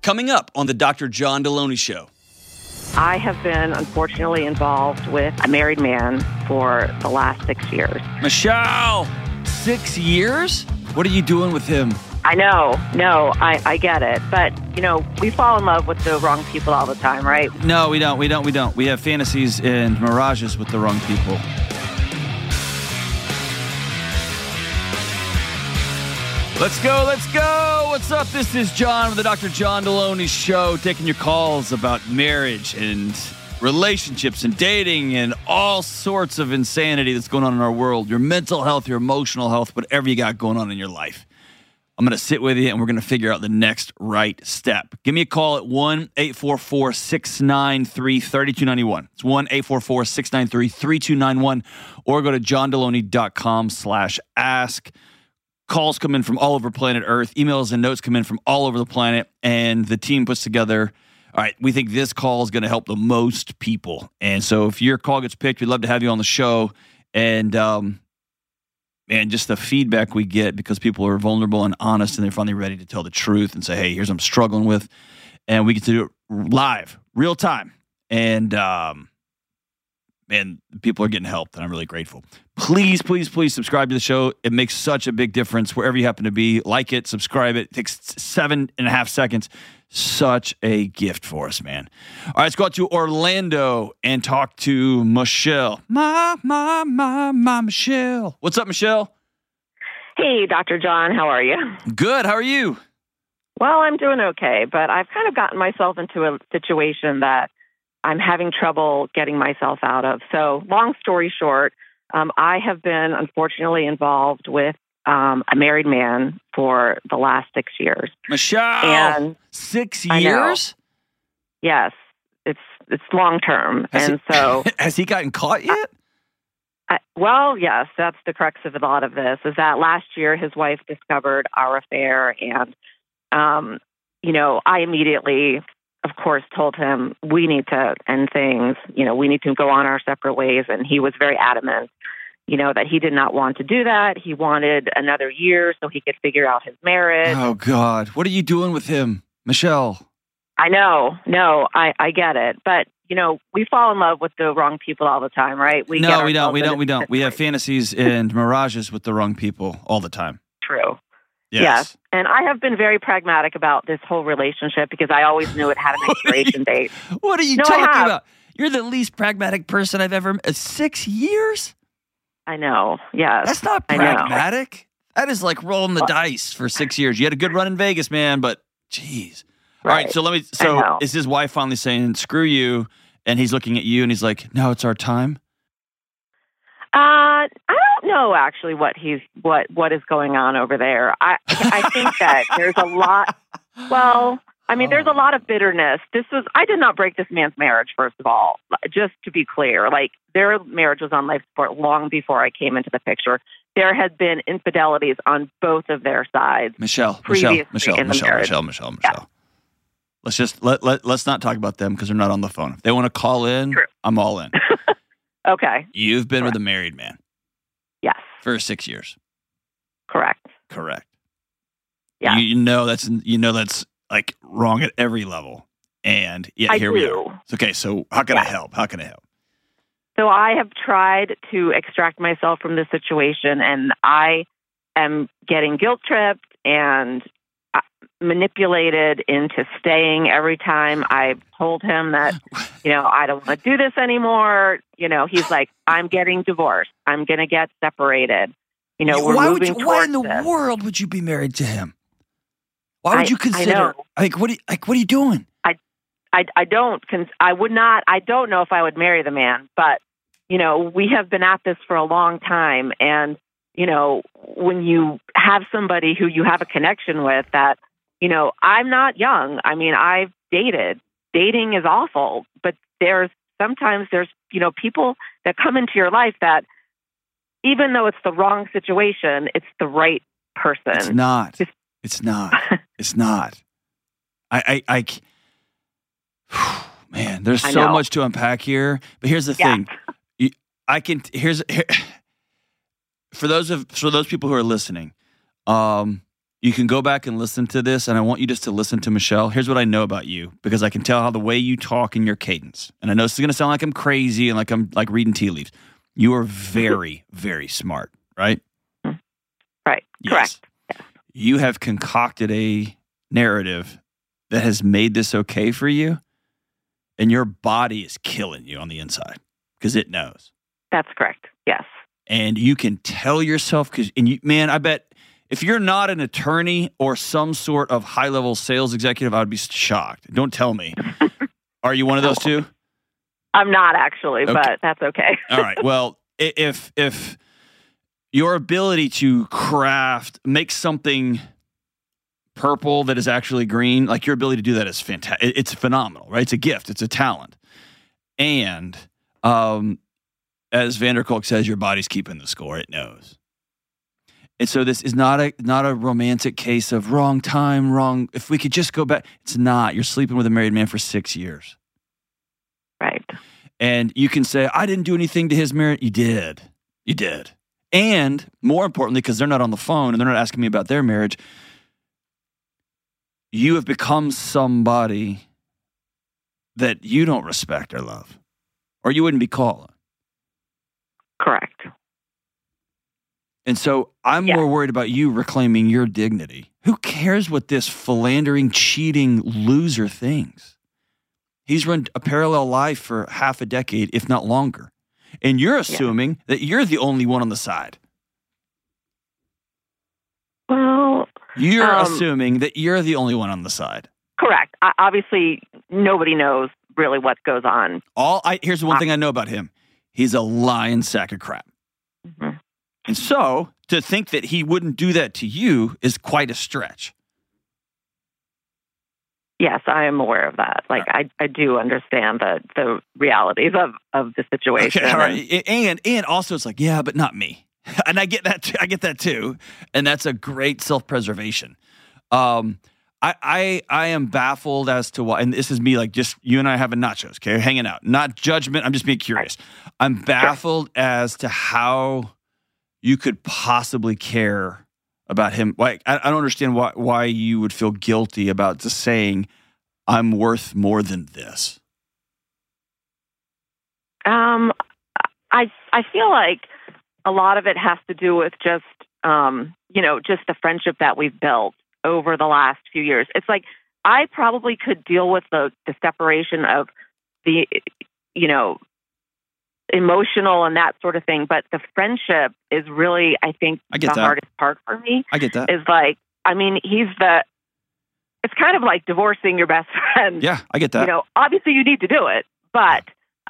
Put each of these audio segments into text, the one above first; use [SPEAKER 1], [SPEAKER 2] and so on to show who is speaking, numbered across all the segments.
[SPEAKER 1] coming up on the Dr. John Deloney Show.
[SPEAKER 2] I have been, unfortunately, involved with a married man for the last 6 years.
[SPEAKER 1] Michelle, 6 years? What are you doing with him?
[SPEAKER 2] I know. No, I get it. But, we fall in love with the wrong people all the time, right?
[SPEAKER 1] No, we don't. We have fantasies and mirages with the wrong people. Let's go. What's up? This is John with the Dr. John Deloney Show, taking your calls about marriage and relationships and dating and all sorts of insanity that's going on in our world. Your mental health, your emotional health, whatever you got going on in your life. I'm going to sit with you and we're going to figure out the next right step. Give me a call at 1-844-693-3291. It's 1-844-693-3291 or go to johndeloney.com/ask. Calls come in from all over planet Earth. Emails and notes come in from all over the planet. And the team puts together, all right, we think this call is going to help the most people. And so if your call gets picked, we'd love to have you on the show. And just the feedback we get because people are vulnerable and honest and they're finally ready to tell the truth and say, hey, here's what I'm struggling with. And we get to do it live, real time. And people are getting help, and I'm really grateful. Please subscribe to the show. It makes such a big difference wherever you happen to be. Like it, subscribe it. It takes 7.5 seconds. Such a gift for us, man. All right, let's go out to Orlando and talk to Michelle. My Michelle. What's up, Michelle?
[SPEAKER 2] Hey, Dr. John, how are you?
[SPEAKER 1] Good. How are you?
[SPEAKER 2] Well, I'm doing okay, but I've kind of gotten myself into a situation that I'm having trouble getting myself out of. So long story short, I have been unfortunately involved with a married man for the last 6 years.
[SPEAKER 1] Michelle,
[SPEAKER 2] and
[SPEAKER 1] 6 years?
[SPEAKER 2] Yes, it's long term. So
[SPEAKER 1] has he gotten caught yet?
[SPEAKER 2] Well, yes, that's the crux of a lot of this, is that last year his wife discovered our affair. And, I immediately, of course, told him we need to end things. We need to go on our separate ways. And he was very adamant, that he did not want to do that. He wanted another year so he could figure out his marriage.
[SPEAKER 1] Oh, God. What are you doing with him, Michelle?
[SPEAKER 2] I know. No, I get it. But, we fall in love with the wrong people all the time, right? We don't. We have fantasies and mirages
[SPEAKER 1] with the wrong people all the time.
[SPEAKER 2] True.
[SPEAKER 1] Yes.
[SPEAKER 2] And I have been very pragmatic about this whole relationship because I always knew it had an expiration date.
[SPEAKER 1] What are you talking about? You're the least pragmatic person I've ever met. 6 years?
[SPEAKER 2] I know. Yes.
[SPEAKER 1] That's not pragmatic. That is like rolling the dice for 6 years. You had a good run in Vegas, man, but geez.
[SPEAKER 2] Right.
[SPEAKER 1] All right, so is his wife finally saying, screw you, and he's looking at you and he's like, now it's our time?
[SPEAKER 2] I don't know actually what is going on over there. I think that there's a lot. Well, there's a lot of bitterness. I did not break this man's marriage, first of all, just to be clear. Like, their marriage was on life support long before I came into the picture. There had been infidelities on both of their sides.
[SPEAKER 1] Michelle.
[SPEAKER 2] Yeah.
[SPEAKER 1] Let's not talk about them because they're not on the phone. If they want to call in,
[SPEAKER 2] True.
[SPEAKER 1] I'm all in.
[SPEAKER 2] Okay.
[SPEAKER 1] You've been with a married man.
[SPEAKER 2] Yes.
[SPEAKER 1] For 6 years.
[SPEAKER 2] Correct.
[SPEAKER 1] Yeah. You know that's like wrong at every level. And here we are. Okay, so how can I help?
[SPEAKER 2] So I have tried to extract myself from this situation, and I am getting guilt tripped and manipulated into staying every time I've told him that, I don't want to do this anymore. He's like, I'm getting divorced. I'm going to get separated. We're moving towards
[SPEAKER 1] why in the
[SPEAKER 2] this.
[SPEAKER 1] world would you be married to him? Why would you consider? What are you doing?
[SPEAKER 2] I don't know if I would marry the man, but we have been at this for a long time. And, when you have somebody who you have a connection with that, I'm not young. I've dated. Dating is awful, but sometimes there's people that come into your life that, even though it's the wrong situation, it's the right person.
[SPEAKER 1] It's not. It's not. Man, there's so much to unpack here. But here's the thing. For those people who are listening, You can go back and listen to this, and I want you just to listen to Michelle. Here's what I know about you, because I can tell how the way you talk and your cadence. And I know this is going to sound like I'm crazy and like I'm like reading tea leaves. You are very, very smart, right?
[SPEAKER 2] Right.
[SPEAKER 1] Yes.
[SPEAKER 2] Correct.
[SPEAKER 1] You have concocted a narrative that has made this okay for you, and your body is killing you on the inside because it knows.
[SPEAKER 2] That's correct. Yes.
[SPEAKER 1] And you can tell yourself, man, I bet if you're not an attorney or some sort of high-level sales executive, I would be shocked. Don't tell me. Are you one of those two?
[SPEAKER 2] I'm not actually,
[SPEAKER 1] Okay.
[SPEAKER 2] but that's okay.
[SPEAKER 1] All right. Well, if your ability to make something purple that is actually green, like your ability to do that is fantastic. It's phenomenal, right? It's a gift. It's a talent. And as Vanderkolk says, your body's keeping the score. It knows. And so this is not a romantic case of wrong time, wrong. If we could just go back, it's not. You're sleeping with a married man for 6 years.
[SPEAKER 2] Right.
[SPEAKER 1] And you can say, I didn't do anything to his marriage. You did. You did. And more importantly, because they're not on the phone and they're not asking me about their marriage, you have become somebody that you don't respect or love, or you wouldn't be calling.
[SPEAKER 2] Correct.
[SPEAKER 1] And so I'm more worried about you reclaiming your dignity. Who cares what this philandering, cheating loser thinks? He's run a parallel life for half a decade, if not longer. And you're assuming that you're the only one on the side.
[SPEAKER 2] Well,
[SPEAKER 1] you're assuming that you're the only one on the side.
[SPEAKER 2] Correct. Obviously, nobody knows really what goes on.
[SPEAKER 1] Here's the one thing I know about him. He's a lying sack of crap.
[SPEAKER 2] Mm-hmm.
[SPEAKER 1] And so to think that he wouldn't do that to you is quite a stretch.
[SPEAKER 2] Yes, I am aware of that. Like, I do understand the realities of the situation.
[SPEAKER 1] Okay, all right. And also it's like, yeah, but not me. And I get that too. And that's a great self-preservation. I am baffled as to why, and this is me, like, just you and I having nachos, okay, hanging out, not judgment. I'm just being curious. Right. I'm baffled as to how you could possibly care about him. Like, I don't understand why you would feel guilty about just saying, I'm worth more than this.
[SPEAKER 2] I feel like a lot of it has to do with just just the friendship that we've built over the last few years. It's like I probably could deal with the separation of the emotional and that sort of thing, but the friendship is really, I think, the hardest part for me.
[SPEAKER 1] I get that.
[SPEAKER 2] Is like, I mean, it's kind of like divorcing your best friend.
[SPEAKER 1] Yeah, I get that.
[SPEAKER 2] Obviously you need to do it, but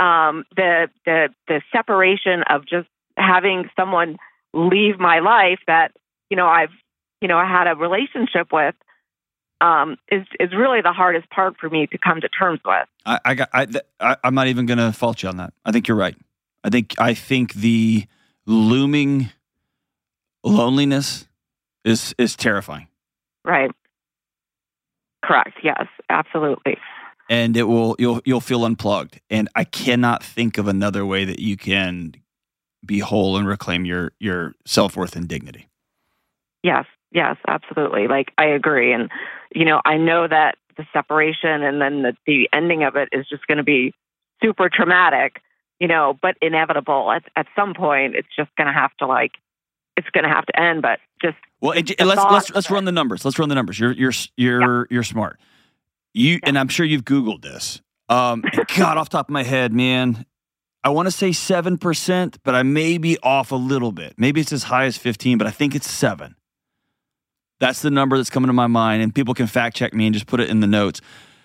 [SPEAKER 2] the separation of just having someone leave my life that I had a relationship with is really the hardest part for me to come to terms with.
[SPEAKER 1] I'm not even going to fault you on that. I think you're right. I think the looming loneliness is terrifying.
[SPEAKER 2] Right. Correct. Yes, absolutely.
[SPEAKER 1] And you'll feel unplugged. And I cannot think of another way that you can be whole and reclaim your self-worth and dignity.
[SPEAKER 2] Yes, absolutely. Like, I agree. And, I know that the separation and then the ending of it is just going to be super traumatic, but inevitable. At some point, it's just going to have to it's going to have to end, but just.
[SPEAKER 1] Well, let's run the numbers. Let's run the numbers. You're smart. And I'm sure you've Googled this. God, off the top of my head, man, I want to say 7%, but I may be off a little bit. Maybe it's as high as 15, but I think it's 7. That's the number that's coming to my mind, and people can fact check me and just put it in the notes.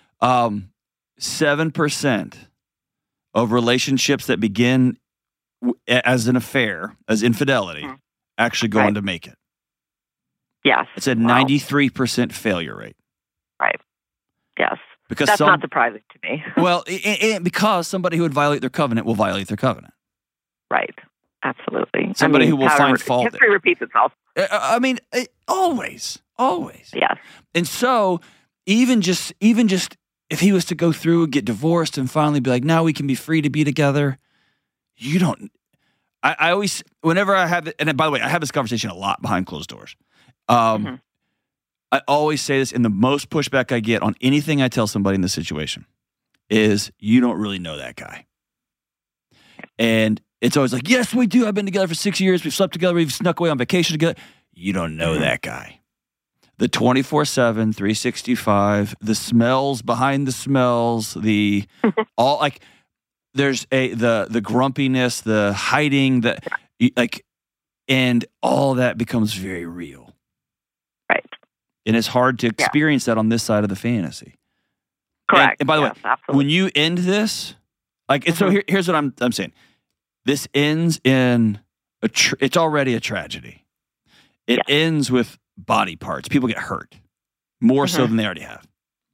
[SPEAKER 1] 7% of relationships that begin as an affair, as infidelity, actually go on to make it.
[SPEAKER 2] Yes.
[SPEAKER 1] It's a 93% failure rate.
[SPEAKER 2] Right. Yes.
[SPEAKER 1] Because
[SPEAKER 2] that's not surprising to me.
[SPEAKER 1] Well, because somebody who would violate their covenant will violate their covenant.
[SPEAKER 2] Right. Absolutely.
[SPEAKER 1] Somebody who will find fault.
[SPEAKER 2] History repeats itself.
[SPEAKER 1] I mean, always.
[SPEAKER 2] Yes.
[SPEAKER 1] And so, even just if he was to go through, get divorced, and finally be like, now we can be free to be together, you don't. I always, whenever I have it, and by the way, I have this conversation a lot behind closed doors. I always say this, and the most pushback I get on anything I tell somebody in this situation is, you don't really know that guy. And it's always like, yes, we do. I've been together for 6 years. We've slept together. We've snuck away on vacation together. You don't know that guy. The 24/7, 365, the smells behind the smells, the all like there's the grumpiness, the hiding, and all that becomes very real.
[SPEAKER 2] Right.
[SPEAKER 1] And it's hard to experience that on this side of the fantasy.
[SPEAKER 2] Correct.
[SPEAKER 1] And by the way,
[SPEAKER 2] absolutely.
[SPEAKER 1] when you end this, so here's what I'm saying. This ends in it's already a tragedy. It ends with body parts. People get hurt more so than they already have.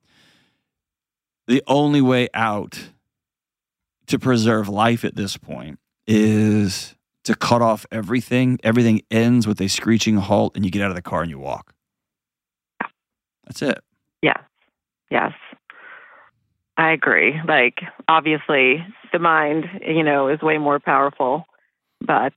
[SPEAKER 1] The only way out to preserve life at this point is to cut off everything. Everything ends with a screeching halt, and you get out of the car and you walk. That's it.
[SPEAKER 2] Yes. I agree. Like, obviously, the mind, is way more powerful. But,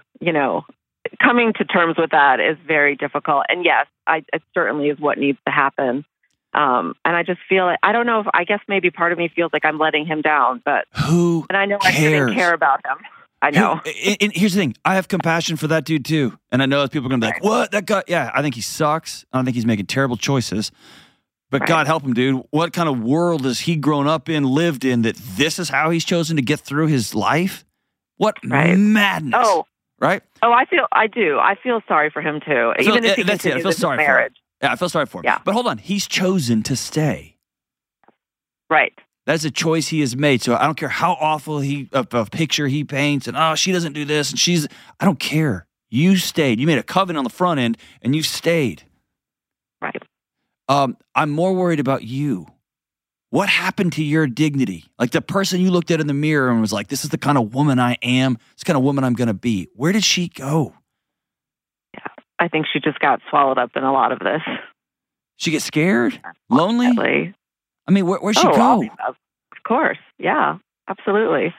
[SPEAKER 2] coming to terms with that is very difficult. And yes, it certainly is what needs to happen. And I just feel like, I don't know if, I guess maybe part of me feels like I'm letting him down, but
[SPEAKER 1] and
[SPEAKER 2] I know I shouldn't care about him. I know.
[SPEAKER 1] And here's the thing. I have compassion for that dude too. And I know that people are going to be like, what? That guy? Yeah, I think he sucks. I think he's making terrible choices. But God help him, dude. What kind of world has he grown up in, lived in, that this is how he's chosen to get through his life? What madness.
[SPEAKER 2] Oh.
[SPEAKER 1] Right?
[SPEAKER 2] Oh, I do. I feel sorry for him too. Even if he continues
[SPEAKER 1] I feel sorry
[SPEAKER 2] his marriage.
[SPEAKER 1] for him. Yeah, I feel sorry for him.
[SPEAKER 2] Yeah.
[SPEAKER 1] But hold on. He's chosen to stay.
[SPEAKER 2] Right.
[SPEAKER 1] That's a choice he has made. So I don't care how awful a picture he paints and, she doesn't do this and I don't care. You stayed. You made a covenant on the front end and you stayed.
[SPEAKER 2] Right.
[SPEAKER 1] I'm more worried about you. What happened to your dignity? Like the person you looked at in the mirror and was like, this is the kind of woman I am. This kind of woman I'm going to be. Where did she go?
[SPEAKER 2] Yeah. I think she just got swallowed up in a lot of this.
[SPEAKER 1] She get scared? Lonely?
[SPEAKER 2] Definitely.
[SPEAKER 1] I mean, where'd she go?
[SPEAKER 2] Of course. Yeah, absolutely.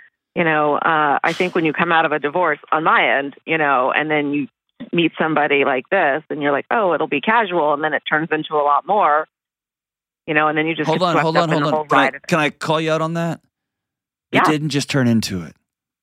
[SPEAKER 2] I think when you come out of a divorce on my end, and then you meet somebody like this and you're like, oh, it'll be casual. And then it turns into a lot more, and then you just
[SPEAKER 1] hold on. Can I call you out on that?
[SPEAKER 2] Yeah.
[SPEAKER 1] It didn't just turn into it.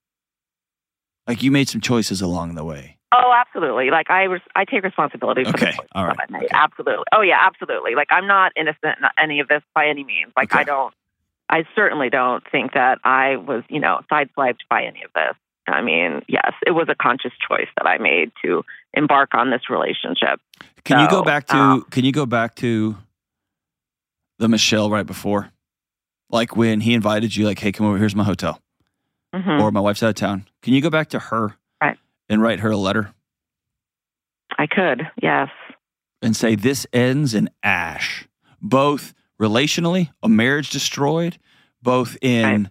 [SPEAKER 1] Like you made some choices along the way.
[SPEAKER 2] Oh, absolutely. Like I take responsibility for the choices
[SPEAKER 1] all right.
[SPEAKER 2] that I made. Absolutely. Oh yeah, absolutely. Like I'm not innocent in any of this by any means. Like I certainly don't think that I was, sideswiped by any of this. I mean, yes, it was a conscious choice that I made to embark on this relationship.
[SPEAKER 1] Can you go back to the Michelle right before? Like when he invited you, like, hey, come over, here's my hotel. Or my wife's out of town. Can you go back to her and write her a letter?
[SPEAKER 2] I could, yes.
[SPEAKER 1] And say, this ends in ash. Both relationally, a marriage destroyed, both in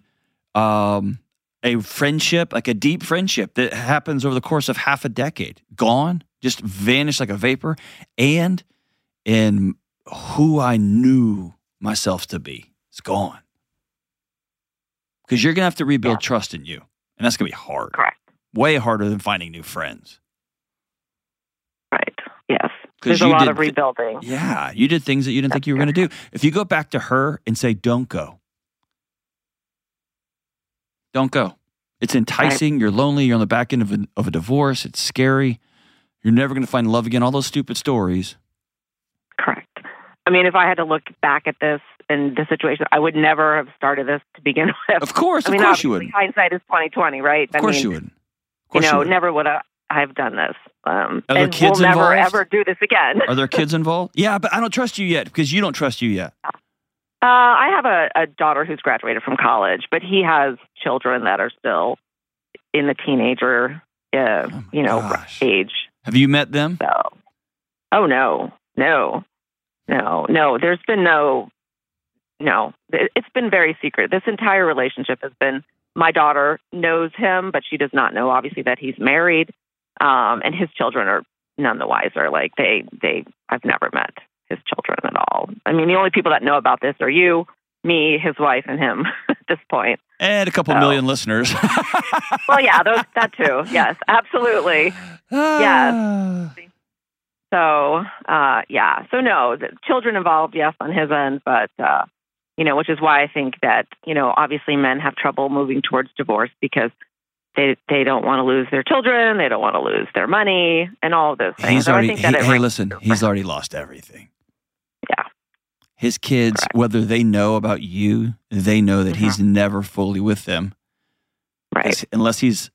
[SPEAKER 1] a friendship, like a deep friendship that happens over the course of half a decade, gone, just vanished like a vapor, and in who I knew myself to be. It's gone. Because you're going to have to rebuild trust in you. And that's going to be hard.
[SPEAKER 2] Correct.
[SPEAKER 1] Way harder than finding new friends.
[SPEAKER 2] Right. Yes. There's a lot of rebuilding.
[SPEAKER 1] Yeah. You did things that you didn't think you were going to do. If you go back to her and say, don't go. Don't go. It's enticing. Right. You're lonely. You're on the back end of a divorce. It's scary. You're never going to find love again. All those stupid stories.
[SPEAKER 2] Correct. I mean, if I had to look back at this and the situation, I would never have started this to begin with.
[SPEAKER 1] Of course.
[SPEAKER 2] I mean,
[SPEAKER 1] you would.
[SPEAKER 2] Hindsight is 20/20, right?
[SPEAKER 1] Of course you would.
[SPEAKER 2] Never would I have done this.
[SPEAKER 1] Are there kids
[SPEAKER 2] we'll
[SPEAKER 1] involved?
[SPEAKER 2] Never ever do this again.
[SPEAKER 1] Are there kids involved? Yeah, but I don't trust you yet because you don't trust you yet.
[SPEAKER 2] I have a daughter who's graduated from college, but he has children that are still in the teenager, age.
[SPEAKER 1] Have you met them?
[SPEAKER 2] So, no. There's been no. It's been very secret. This entire relationship has been. My daughter knows him, but she does not know, obviously, that he's married, and his children are none the wiser. Like I've never met his children at all. I mean, the only people that know about this are you, me, his wife, and him at this point.
[SPEAKER 1] And a couple million listeners.
[SPEAKER 2] Well, yeah, that too. Yes, absolutely. Yes. So, yeah. So, no, the children involved, yes, on his end, but, which is why I think that, obviously men have trouble moving towards divorce because they don't want to lose their children, they don't want to lose their money, and all of those things.
[SPEAKER 1] He's already lost everything.
[SPEAKER 2] Yeah.
[SPEAKER 1] His kids,
[SPEAKER 2] Correct.
[SPEAKER 1] Whether they know about you, they know that he's never fully with them.
[SPEAKER 2] Right.
[SPEAKER 1] Unless he's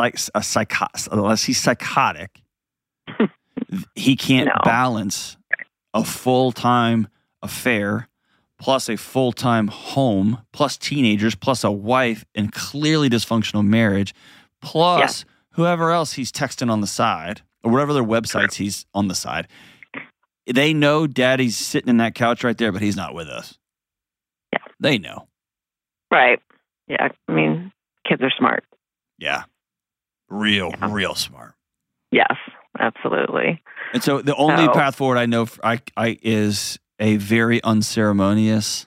[SPEAKER 1] psychotic, he can't balance a full-time affair plus a full-time home plus teenagers plus a wife and clearly dysfunctional marriage plus whoever else he's texting on the side or whatever their websites he's on the side. They know daddy's sitting in that couch right there, but he's not with us.
[SPEAKER 2] Yeah.
[SPEAKER 1] They know.
[SPEAKER 2] Right. Yeah. I mean, kids are smart.
[SPEAKER 1] Yeah. Real smart.
[SPEAKER 2] Yes, absolutely.
[SPEAKER 1] And so the only path forward I know is a very unceremonious,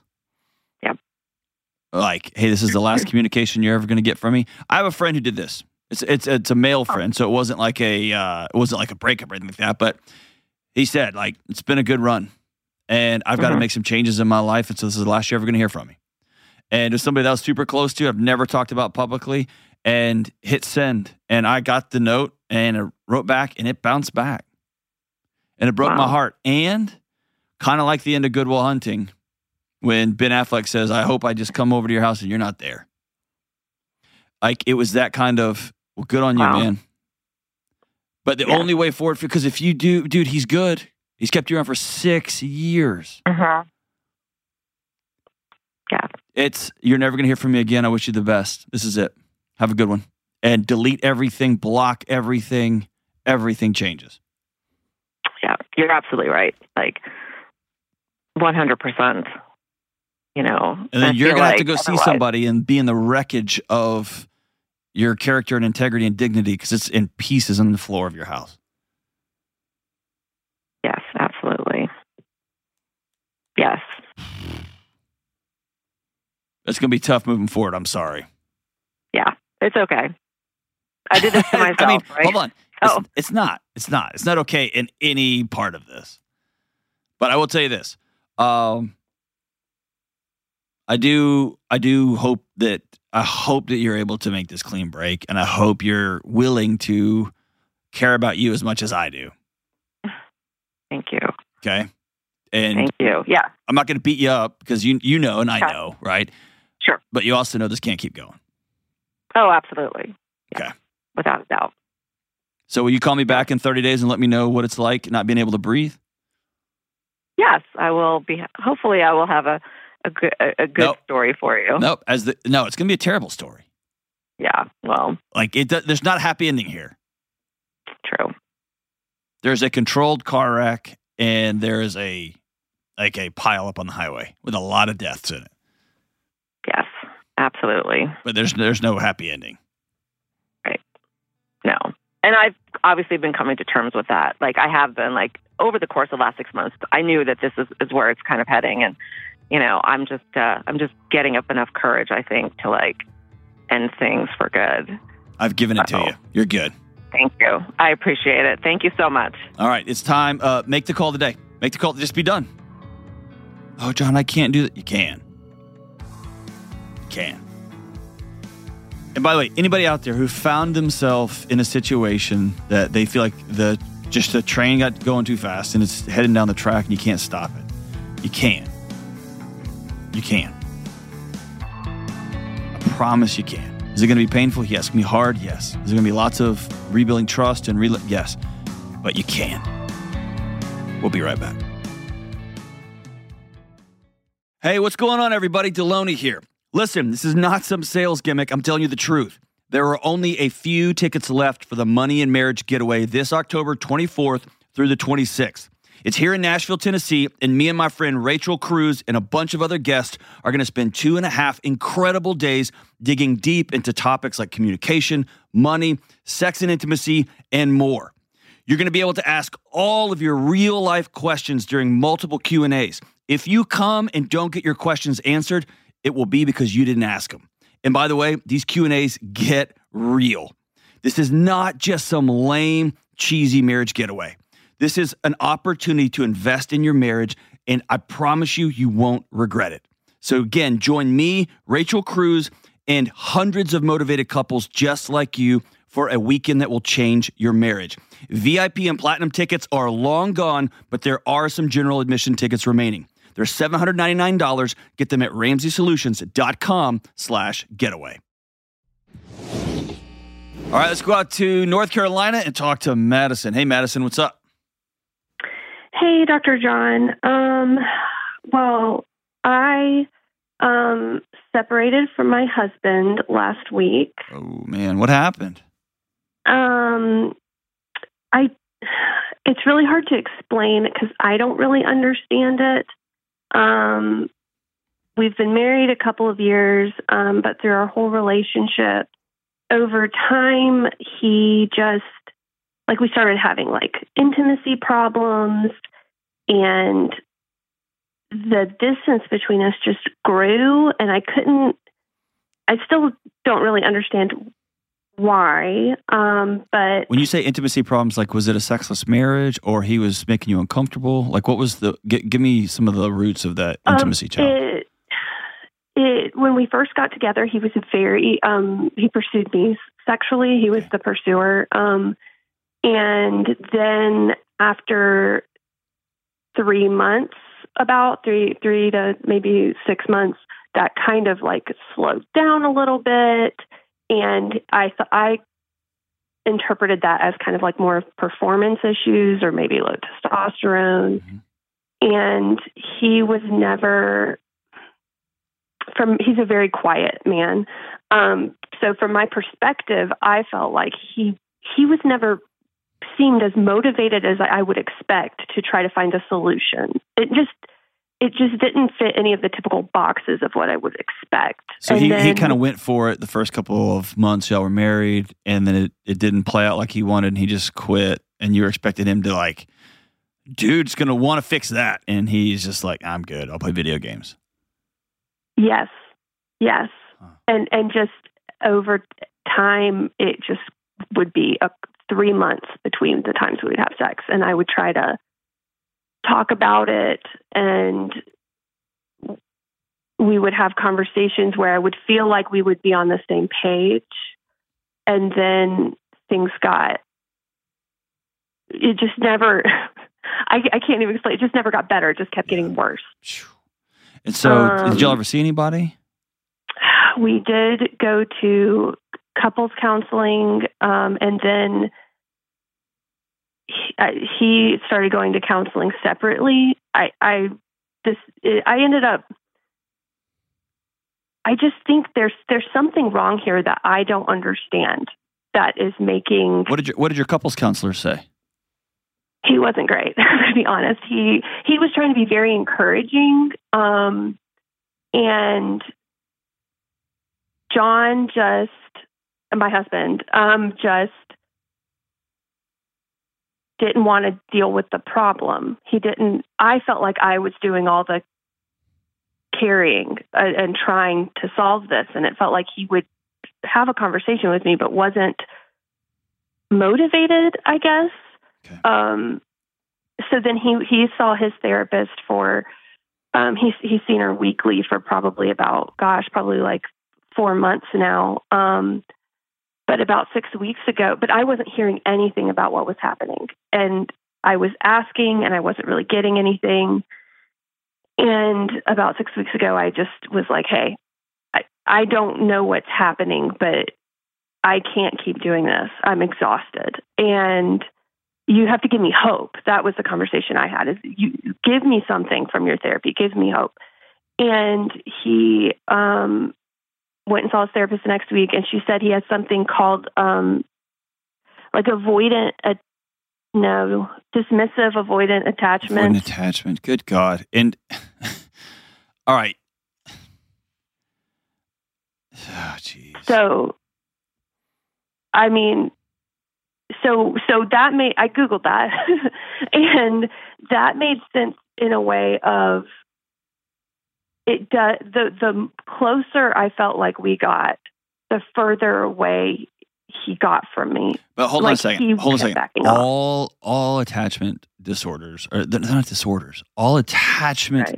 [SPEAKER 1] like, hey, this is the last communication you're ever going to get from me. I have a friend who did this. It's a male friend, so it wasn't like a breakup or anything like that. But he said, like, it's been a good run, and I've got to make some changes in my life, and so this is the last you're ever going to hear from me. And it was somebody that I was super close to, I've never talked about publicly, and hit send, and I got the note and I wrote back, and it bounced back, and it broke my heart. And kind of like the end of Good Will Hunting, when Ben Affleck says, "I hope I just come over to your house and you're not there." Like, it was that kind of, well, good on you, man. But the only way forward, because if you do, dude, he's good. He's kept you around for 6 years.
[SPEAKER 2] Yeah.
[SPEAKER 1] You're never going to hear from me again. I wish you the best. This is it. Have a good one. And delete everything, block everything. Everything changes.
[SPEAKER 2] Yeah, you're absolutely right. Like, 100%.
[SPEAKER 1] And then you're going to have to go see somebody and be in the wreckage of your character and integrity and dignity because it's in pieces on the floor of your house.
[SPEAKER 2] Yes, absolutely. Yes.
[SPEAKER 1] It's going to be tough moving forward. I'm sorry.
[SPEAKER 2] Yeah, it's okay. I did this to myself,
[SPEAKER 1] I mean,
[SPEAKER 2] right?
[SPEAKER 1] hold on. It's not. It's not okay in any part of this. But I will tell you this. I do hope that you're able to make this clean break, and I hope you're willing to care about you as much as I do.
[SPEAKER 2] Thank you.
[SPEAKER 1] Okay. And
[SPEAKER 2] thank you. Yeah.
[SPEAKER 1] I'm not going to beat you up because you know and I know, right?
[SPEAKER 2] Sure.
[SPEAKER 1] But you also know this can't keep going.
[SPEAKER 2] Oh, absolutely.
[SPEAKER 1] Okay.
[SPEAKER 2] Without a doubt.
[SPEAKER 1] So will you call me back in 30 days and let me know what it's like not being able to breathe?
[SPEAKER 2] Yes, I will be. Hopefully I will have a good story for you.
[SPEAKER 1] Nope. It's going to be a terrible story.
[SPEAKER 2] Yeah. Well,
[SPEAKER 1] like there's not a happy ending here.
[SPEAKER 2] True.
[SPEAKER 1] There's a controlled car wreck and there is a pile up on the highway with a lot of deaths in it.
[SPEAKER 2] Yes, absolutely.
[SPEAKER 1] But there's no happy ending.
[SPEAKER 2] Right. No. And I've obviously been coming to terms with that. Like, I have been, like, over the course of the last 6 months, I knew that this is where it's kind of heading. And, I'm just getting up enough courage, I think, to, like, end things for good.
[SPEAKER 1] I've given it to you. You're good.
[SPEAKER 2] Thank you. I appreciate it. Thank you so much.
[SPEAKER 1] All right. It's time. Make the call today. Make the call. Just be done. Oh, John, I can't do that. You can. You can. And by the way, anybody out there who found themselves in a situation that they feel like the train got going too fast and it's heading down the track and you can't stop it. You can. You can. I promise you can. Is it going to be painful? Yes. It's going to be hard? Yes. Is there going to be lots of rebuilding trust and yes. But you can. We'll be right back. Hey, what's going on, everybody? Deloney here. Listen, this is not some sales gimmick. I'm telling you the truth. There are only a few tickets left for the Money and Marriage Getaway this October 24th through the 26th. It's here in Nashville, Tennessee, and me and my friend Rachel Cruz and a bunch of other guests are going to spend 2.5 incredible days digging deep into topics like communication, money, sex and intimacy, and more. You're going to be able to ask all of your real-life questions during multiple Q&As. If you come and don't get your questions answered, it will be because you didn't ask them. And by the way, these Q&As get real. This is not just some lame, cheesy marriage getaway. This is an opportunity to invest in your marriage, and I promise you, you won't regret it. So again, join me, Rachel Cruz, and hundreds of motivated couples just like you for a weekend that will change your marriage. VIP and platinum tickets are long gone, but there are some general admission tickets remaining. They're $799. Get them at RamseySolutions.com/getaway. All right, let's go out to North Carolina and talk to Madison. Hey, Madison, what's up?
[SPEAKER 3] Hey, Dr. John. Well, I separated from my husband last week.
[SPEAKER 1] Oh, man, what happened?
[SPEAKER 3] It's really hard to explain because I don't really understand it. We've been married a couple of years, but through our whole relationship, over time, he just, we started having intimacy problems, and the distance between us just grew, and I still don't really understand why. But
[SPEAKER 1] when you say intimacy problems, was it a sexless marriage, or he was making you uncomfortable? What was give me some of the roots of that intimacy challenge.
[SPEAKER 3] When we first got together, he was he pursued me sexually. He was the pursuer. And then after 3 months, about three to maybe 6 months, that kind of slowed down a little bit. And I interpreted that as kind of more performance issues or maybe low testosterone. Mm-hmm. And he was never he's a very quiet man. So from my perspective, I felt like he was never seemed as motivated as I would expect to try to find a solution. It just didn't fit any of the typical boxes of what I would expect.
[SPEAKER 1] So he kind of went for it the first couple of months y'all were married, and then it didn't play out like he wanted, and he just quit, and you were expecting him to dude's going to want to fix that. And he's just I'm good. I'll play video games.
[SPEAKER 3] Yes. Huh. And just over time, it just would be 3 months between the times we would have sex. And I would try to talk about it, and we would have conversations where I would feel like we would be on the same page. And then things it just never, I can't even explain. It just never got better. It just kept getting worse.
[SPEAKER 1] And so did y'all ever see anybody?
[SPEAKER 3] We did go to couples counseling, and then he started going to counseling separately. I ended up. I just think there's something wrong here that I don't understand. That is making.
[SPEAKER 1] What did your couples counselor say?
[SPEAKER 3] He wasn't great, to be honest. He was trying to be very encouraging, and John my husband, just didn't want to deal with the problem. I felt like I was doing all the carrying and trying to solve this, and it felt like he would have a conversation with me, but wasn't motivated, I guess. Okay. So then he saw his therapist for, he's seen her weekly for probably 4 months now. But about 6 weeks ago, but I wasn't hearing anything about what was happening. And I was asking and I wasn't really getting anything. And about 6 weeks ago, I just was like, hey, I don't know what's happening, but I can't keep doing this. I'm exhausted. And you have to give me hope. That was the conversation I had, is you give me something from your therapy, give me hope. And he went and saw his therapist the next week, and she said he has something called dismissive avoidant attachment.
[SPEAKER 1] Avoidant attachment. Good God. And all right. Oh, geez.
[SPEAKER 3] So, I mean, so that I Googled that and that made sense in a way of it. The closer I felt like we got, the further away he got from me.
[SPEAKER 1] But hold on a second. Hold on a second.
[SPEAKER 3] Backing off.
[SPEAKER 1] All attachment disorders, or they're not disorders. All attachment,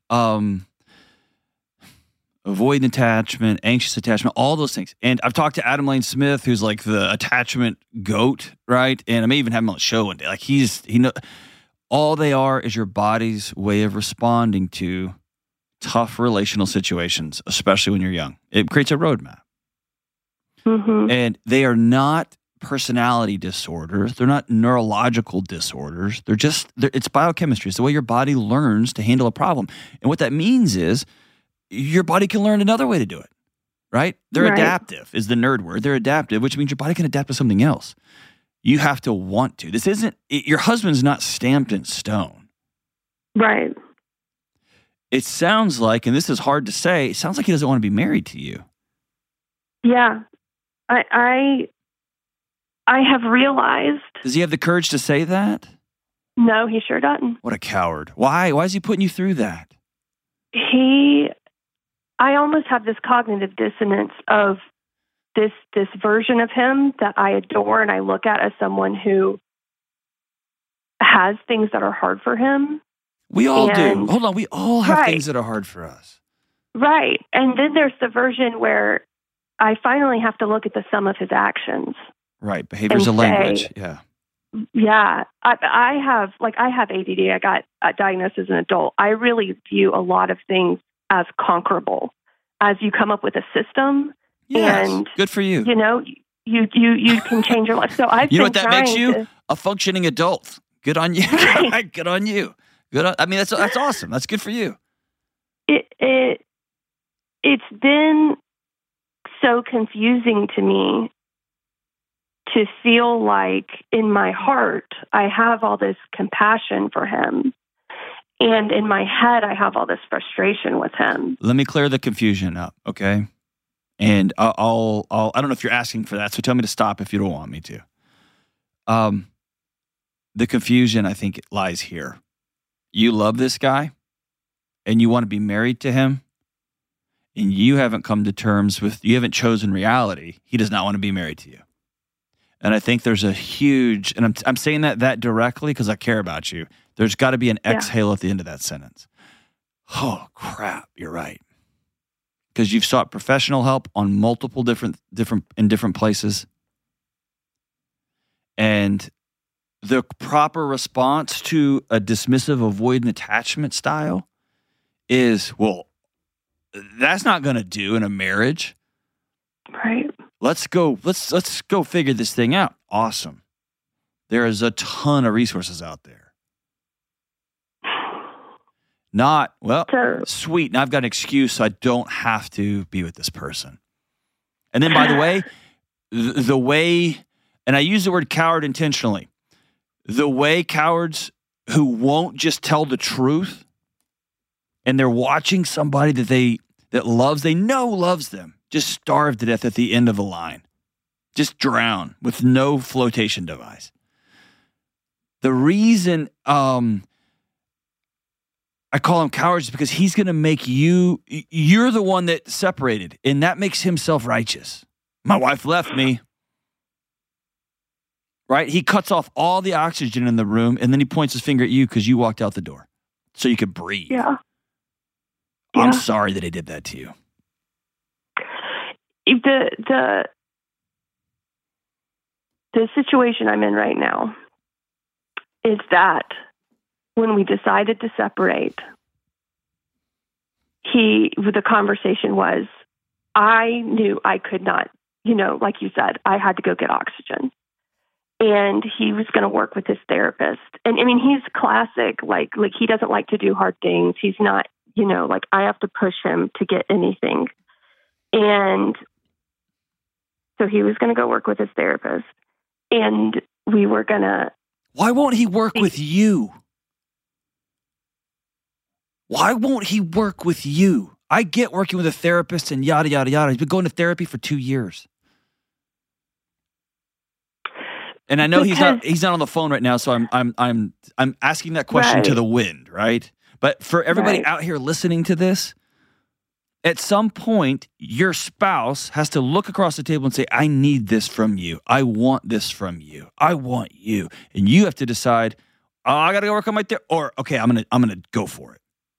[SPEAKER 1] avoidant attachment, anxious attachment, all those things. And I've talked to Adam Lane Smith, who's like the attachment goat, right? And I may even have him on the show one day. Like all they are is your body's way of responding to tough relational situations, especially when you're young. It creates a roadmap.
[SPEAKER 3] Mm-hmm.
[SPEAKER 1] And they are not personality disorders. They're not neurological disorders. It's biochemistry. It's the way your body learns to handle a problem. And what that means is your body can learn another way to do it, right? They're adaptive is the nerd word. They're adaptive, which means your body can adapt to something else. You have to want to. Your husband's not stamped in stone.
[SPEAKER 3] Right.
[SPEAKER 1] It sounds like, and this is hard to say, it sounds like he doesn't want to be married to you.
[SPEAKER 3] Yeah. I have realized.
[SPEAKER 1] Does he have the courage to say that?
[SPEAKER 3] No, he sure doesn't.
[SPEAKER 1] What a coward. Why? Why is he putting you through that?
[SPEAKER 3] I almost have this cognitive dissonance of this version of him that I adore and I look at as someone who has things that are hard for him.
[SPEAKER 1] We all do. Hold on. We all have things that are hard for us.
[SPEAKER 3] Right. And then there's the version where I finally have to look at the sum of his actions.
[SPEAKER 1] Right. Behaviors of language. Yeah.
[SPEAKER 3] Yeah. I have ADD. I got diagnosed as an adult. I really view a lot of things as conquerable as you come up with a system.
[SPEAKER 1] Yes.
[SPEAKER 3] And
[SPEAKER 1] good for you.
[SPEAKER 3] You know, you can change your life. So I've
[SPEAKER 1] you know what that makes you? A functioning adult. Good on you. Right. Good on you. That's awesome. That's good for you.
[SPEAKER 3] It's been so confusing to me to feel like in my heart I have all this compassion for him, and in my head I have all this frustration with him.
[SPEAKER 1] Let me clear the confusion up, okay? And I don't know if you're asking for that, so tell me to stop if you don't want me to. The confusion, I think, lies here. You love this guy, and you want to be married to him, and you haven't come to terms with, you haven't chosen reality. He does not want to be married to you. And I think there's a huge, and I'm saying that directly because I care about you. There's got to be an exhale at the end of that sentence. Oh, crap, you're right. Because you've sought professional help on multiple different places. And the proper response to a dismissive avoidant attachment style is, well, that's not going to do in a marriage.
[SPEAKER 3] Right.
[SPEAKER 1] Let's go figure this thing out. Awesome. There is a ton of resources out there. Sweet. Now I've got an excuse so I don't have to be with this person. And then, by the way, the way, and I use the word coward intentionally, the way cowards who won't just tell the truth and they're watching somebody that they know loves them, just starve to death at the end of the line. Just drown with no flotation device. The reason I call him cowards is because he's going to make you're the one that separated, and that makes him self-righteous. My wife left me. Right? He cuts off all the oxygen in the room, and then he points his finger at you because you walked out the door so you could breathe.
[SPEAKER 3] Yeah.
[SPEAKER 1] I'm sorry that I did that to you.
[SPEAKER 3] The situation I'm in right now is that when we decided to separate, the conversation was, I knew I could not, like you said, I had to go get oxygen. And he was going to work with his therapist. And I mean, he's classic, like he doesn't like to do hard things. He's not, like I have to push him to get anything. And so he was going to go work with his therapist. And we were going to.
[SPEAKER 1] Why won't he work with you? Why won't he work with you? I get working with a therapist and yada, yada, yada. He's been going to therapy for 2 years. And I know he's not on the phone right now, so I'm asking that question to the wind, right? But for everybody out here listening to this, At some point, your spouse has to look across the table and say, I need this from you. I want this from you. I want you. And you have to decide, oh, I got to go work on my or okay, I'm going to go for it.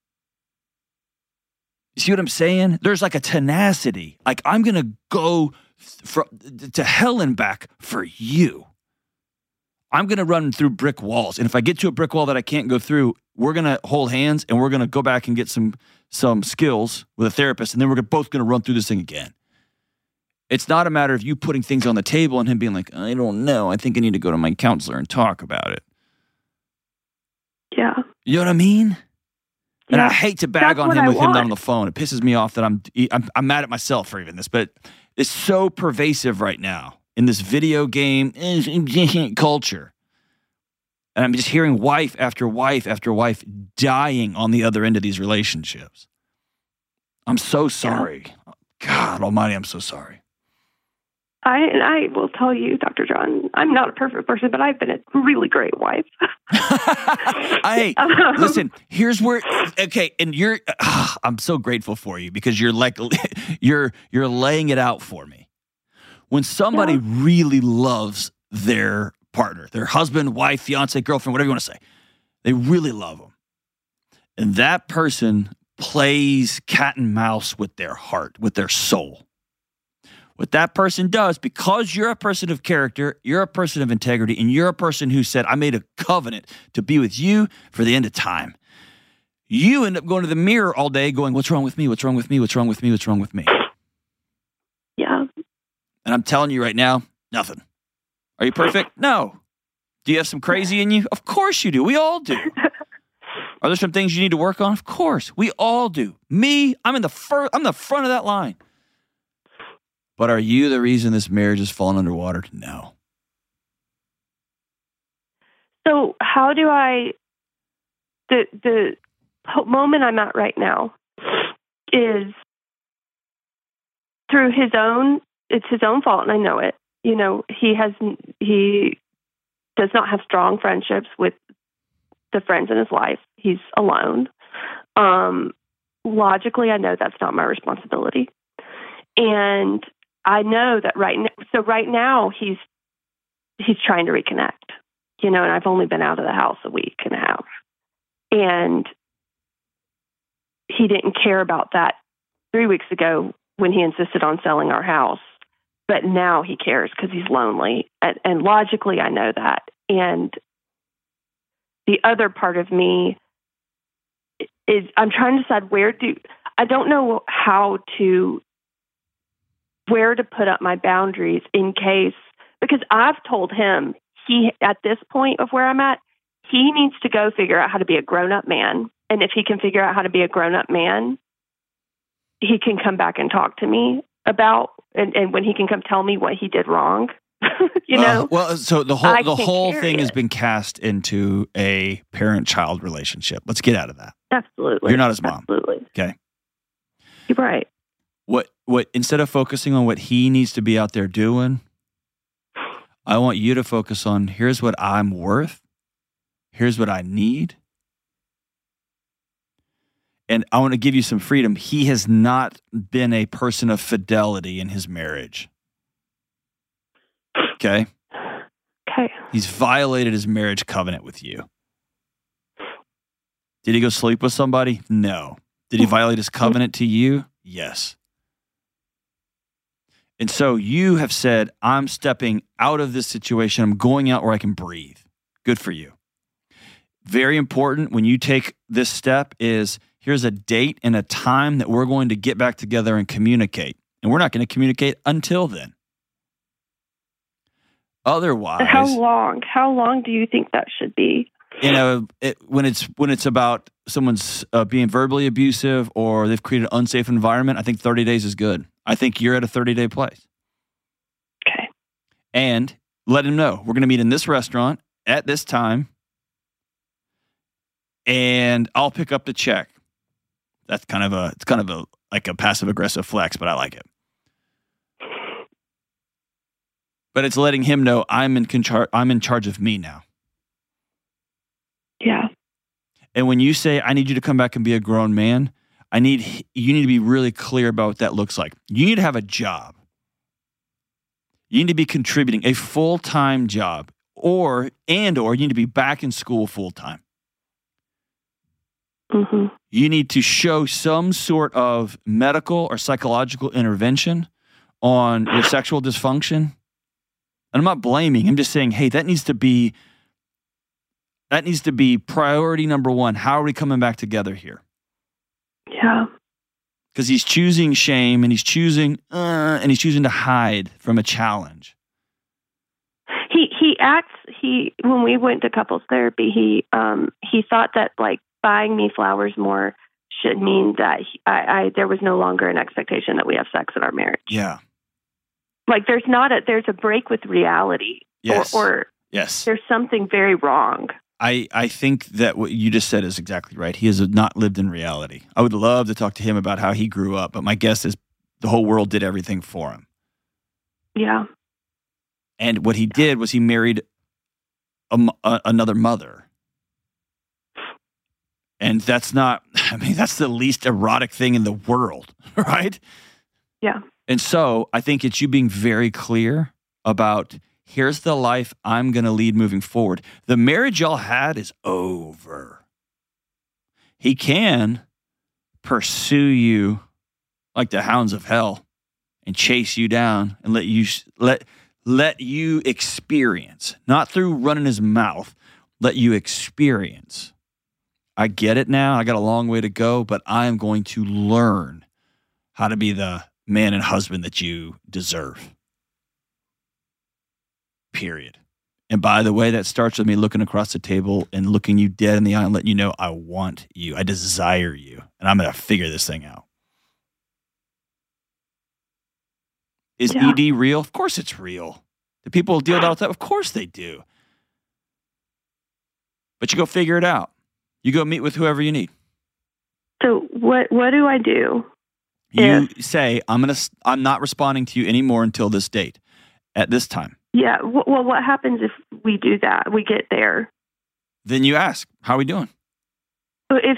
[SPEAKER 1] You see what I'm saying? There's like a tenacity. Like, I'm going to go to hell and back for you. I'm going to run through brick walls. And if I get to a brick wall that I can't go through, we're going to hold hands and we're going to go back and get some skills with a therapist. And then we're both going to run through this thing again. It's not a matter of you putting things on the table and him being like, I don't know. I think I need to go to my counselor and talk about it.
[SPEAKER 3] Yeah.
[SPEAKER 1] You know what I mean? And
[SPEAKER 3] yeah.
[SPEAKER 1] I hate to bag on him with him down on the phone. It pisses me off that I'm mad at myself for even this, but it's so pervasive right now in this video game culture. And I'm just hearing wife after wife after wife dying on the other end of these relationships. I'm so sorry. Yeah. God almighty, I'm so sorry.
[SPEAKER 3] I will tell you, Dr. John, I'm not a perfect person, but I've been a really great wife.
[SPEAKER 1] Hey, listen, here's where, okay, and I'm so grateful for you because you're like, you're laying it out for me. When somebody really loves their partner, their husband, wife, fiance, girlfriend, whatever you want to say, they really love them. And that person plays cat and mouse with their heart, with their soul. What that person does, because you're a person of character, you're a person of integrity, and you're a person who said, I made a covenant to be with you for the end of time. You end up going to the mirror all day going, what's wrong with me? What's wrong with me? What's wrong with me? What's wrong with me?
[SPEAKER 3] Yeah.
[SPEAKER 1] And I'm telling you right now, nothing. Are you perfect? No. Do you have some crazy in you? Of course you do. We all do. Are there some things you need to work on? Of course. We all do. Me, I'm the front of that line. But are you the reason this marriage is falling underwater? No.
[SPEAKER 3] So how do the moment I'm at right now is through it's his own fault, and I know it. You know, he does not have strong friendships with the friends in his life. He's alone. Logically, I know that's not my responsibility. And I know that right now he's trying to reconnect, you know, and I've only been out of the house a week and a half. And he didn't care about that 3 weeks ago when he insisted on selling our house. But now he cares because he's lonely. And logically, I know that. And the other part of me is I'm trying to decide I don't know where to put up my boundaries in case, because I've told him at this point of where I'm at, he needs to go figure out how to be a grown-up man. And if he can figure out how to be a grown-up man, he can come back and talk to me about, and when he can come tell me what he did wrong, you know?
[SPEAKER 1] Well, so the whole thing has been cast into a parent-child relationship. Let's get out of that.
[SPEAKER 3] Absolutely.
[SPEAKER 1] You're not his mom.
[SPEAKER 3] Absolutely.
[SPEAKER 1] Okay.
[SPEAKER 3] You're right.
[SPEAKER 1] What instead of focusing on what he needs to be out there doing, I want you to focus on here's what I'm worth. Here's what I need. And I want to give you some freedom. He has not been a person of fidelity in his marriage. Okay?
[SPEAKER 3] Okay.
[SPEAKER 1] He's violated his marriage covenant with you. Did he go sleep with somebody? No. Did he violate his covenant to you? Yes. And so you have said, I'm stepping out of this situation. I'm going out where I can breathe. Good for you. Very important when you take this step is here's a date and a time that we're going to get back together and communicate. And we're not going to communicate until then. Otherwise,
[SPEAKER 3] how long do you think that should be?
[SPEAKER 1] You know, when it's about someone's being verbally abusive or they've created an unsafe environment, I think 30 days is good. I think you're at a 30-day place.
[SPEAKER 3] Okay.
[SPEAKER 1] And let him know we're going to meet in this restaurant at this time, and I'll pick up the check. That's kind of a like a passive aggressive flex, but I like it. But it's letting him know I'm in charge of me now.
[SPEAKER 3] Yeah.
[SPEAKER 1] And when you say, I need you to come back and be a grown man, you need to be really clear about what that looks like. You need to have a job. You need to be contributing a full-time job, or you need to be back in school full-time.
[SPEAKER 3] Mm-hmm.
[SPEAKER 1] You need to show some sort of medical or psychological intervention on your sexual dysfunction. And I'm not blaming. I'm just saying, hey, that needs to be priority number one. How are we coming back together here?
[SPEAKER 3] Yeah.
[SPEAKER 1] Because he's choosing shame, and he's choosing to hide from a challenge.
[SPEAKER 3] When we went to couples therapy, he thought that like buying me flowers more should mean that there was no longer an expectation that we have sex in our marriage.
[SPEAKER 1] Yeah.
[SPEAKER 3] Like there's a break with reality.
[SPEAKER 1] Yes.
[SPEAKER 3] Or
[SPEAKER 1] yes.
[SPEAKER 3] There's something very wrong.
[SPEAKER 1] I think that what you just said is exactly right. He has not lived in reality. I would love to talk to him about how he grew up, but my guess is the whole world did everything for him.
[SPEAKER 3] Yeah.
[SPEAKER 1] And what he did was he married another mother. And that's the least erotic thing in the world, right?
[SPEAKER 3] Yeah.
[SPEAKER 1] And so I think it's you being very clear about, here's the life I'm going to lead moving forward. The marriage y'all had is over. He can pursue you like the hounds of hell and chase you down and let you experience, not through running his mouth, let you experience. I get it now. I got a long way to go, but I am going to learn how to be the man and husband that you deserve. Period. And by the way, that starts with me looking across the table and looking you dead in the eye and letting you know I want you. I desire you. And I'm going to figure this thing out. Is ED real? Of course it's real. Do people deal with all that? Of course they do. But you go figure it out. You go meet with whoever you need.
[SPEAKER 3] So what do I do?
[SPEAKER 1] You say, I'm not responding to you anymore until this date, at this time.
[SPEAKER 3] Yeah. Well, what happens if we do that? We get there.
[SPEAKER 1] Then you ask, how are we doing?
[SPEAKER 3] If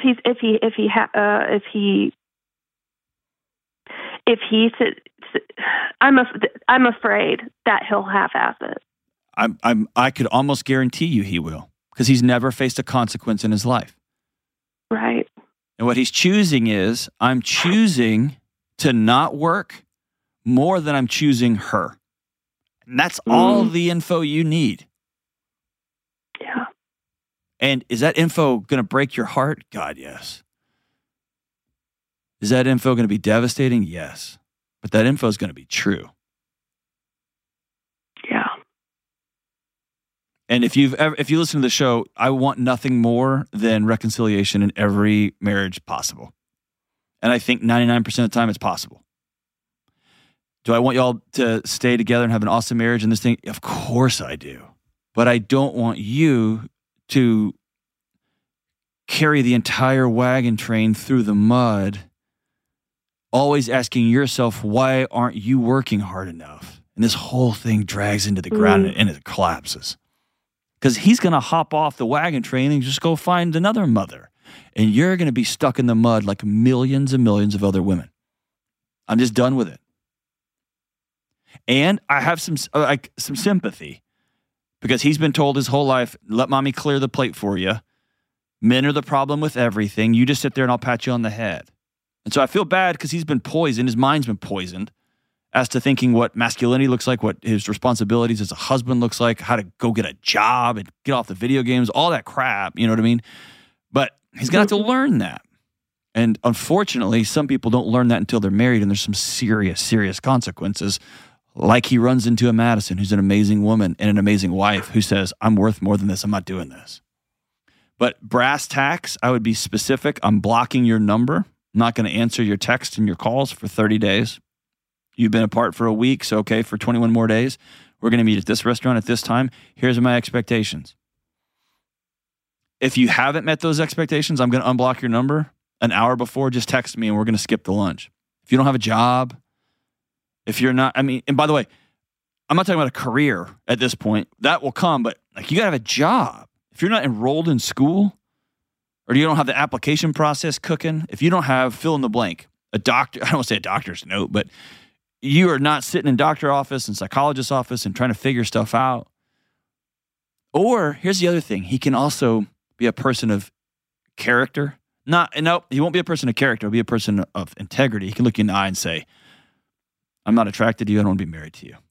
[SPEAKER 3] I'm afraid that he'll half-ass it.
[SPEAKER 1] I could almost guarantee you he will, because he's never faced a consequence in his life.
[SPEAKER 3] Right.
[SPEAKER 1] And what he's choosing is, I'm choosing to not work more than I'm choosing her. And that's all the info you need.
[SPEAKER 3] Yeah.
[SPEAKER 1] And is that info going to break your heart? God, yes. Is that info going to be devastating? Yes. But that info is going to be true.
[SPEAKER 3] Yeah.
[SPEAKER 1] And if you listen to the show, I want nothing more than reconciliation in every marriage possible. And I think 99% of the time it's possible. Do I want y'all to stay together and have an awesome marriage and this thing? Of course I do. But I don't want you to carry the entire wagon train through the mud, always asking yourself, why aren't you working hard enough? And this whole thing drags into the ground and it collapses. Because he's going to hop off the wagon train and just go find another mother. And you're going to be stuck in the mud like millions and millions of other women. I'm just done with it. And I have some sympathy, because he's been told his whole life, let mommy clear the plate for you. Men are the problem with everything. You just sit there and I'll pat you on the head. And so I feel bad because he's been poisoned. His mind's been poisoned as to thinking what masculinity looks like, what his responsibilities as a husband looks like, how to go get a job and get off the video games, all that crap. You know what I mean? But he's going to have to learn that. And unfortunately, some people don't learn that until they're married, and there's some serious, serious consequences. Like he runs into a Madison, who's an amazing woman and an amazing wife, who says, I'm worth more than this. I'm not doing this. But brass tacks, I would be specific. I'm blocking your number. I'm not going to answer your texts and your calls for 30 days. You've been apart for a week, so okay, for 21 more days, we're going to meet at this restaurant at this time. Here's my expectations. If you haven't met those expectations, I'm going to unblock your number an hour before. Just text me and we're going to skip the lunch. If you don't have a job, if you're not, and by the way, I'm not talking about a career at this point. That will come, but like, you got to have a job. If you're not enrolled in school, or you don't have the application process cooking, if you don't have fill in the blank, a doctor, I don't want to say a doctor's note, but you are not sitting in doctor office and psychologist's office and trying to figure stuff out. Or here's the other thing. He can also be a person of character. He won't be a person of character. He'll be a person of integrity. He can look you in the eye and say, I'm not attracted to you. I don't want to be married to you.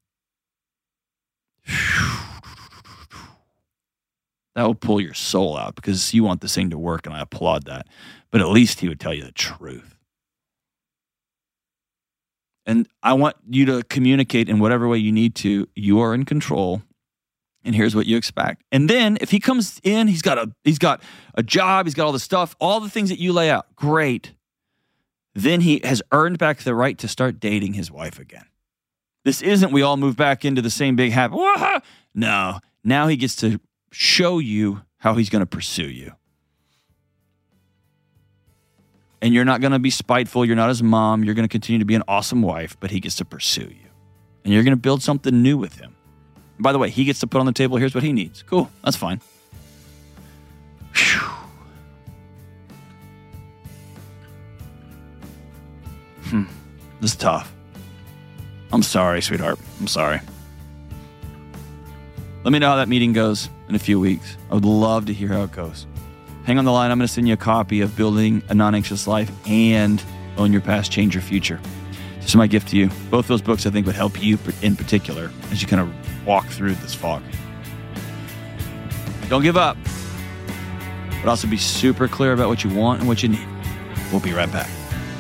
[SPEAKER 1] That will pull your soul out because you want this thing to work, and I applaud that. But at least he would tell you the truth. And I want you to communicate in whatever way you need to. You are in control, and here's what you expect. And then if he comes in, he's got a job, he's got all the stuff, all the things that you lay out. Great. Then he has earned back the right to start dating his wife again. This isn't we all move back into the same big habit. No. Now he gets to show you how he's going to pursue you. And you're not going to be spiteful. You're not his mom. You're going to continue to be an awesome wife, but he gets to pursue you. And you're going to build something new with him. And by the way, he gets to put on the table, here's what he needs. Cool. That's fine. Whew. This is tough. I'm sorry, sweetheart. I'm sorry. Let me know how that meeting goes in a few weeks. I would love to hear how it goes. Hang on the line. I'm going to send you a copy of Building a Non-Anxious Life and Own Your Past, Change Your Future. Just my gift to you. Both those books I think would help you in particular as you kind of walk through this fog. Don't give up, but also be super clear about what you want and what you need. We'll be right back.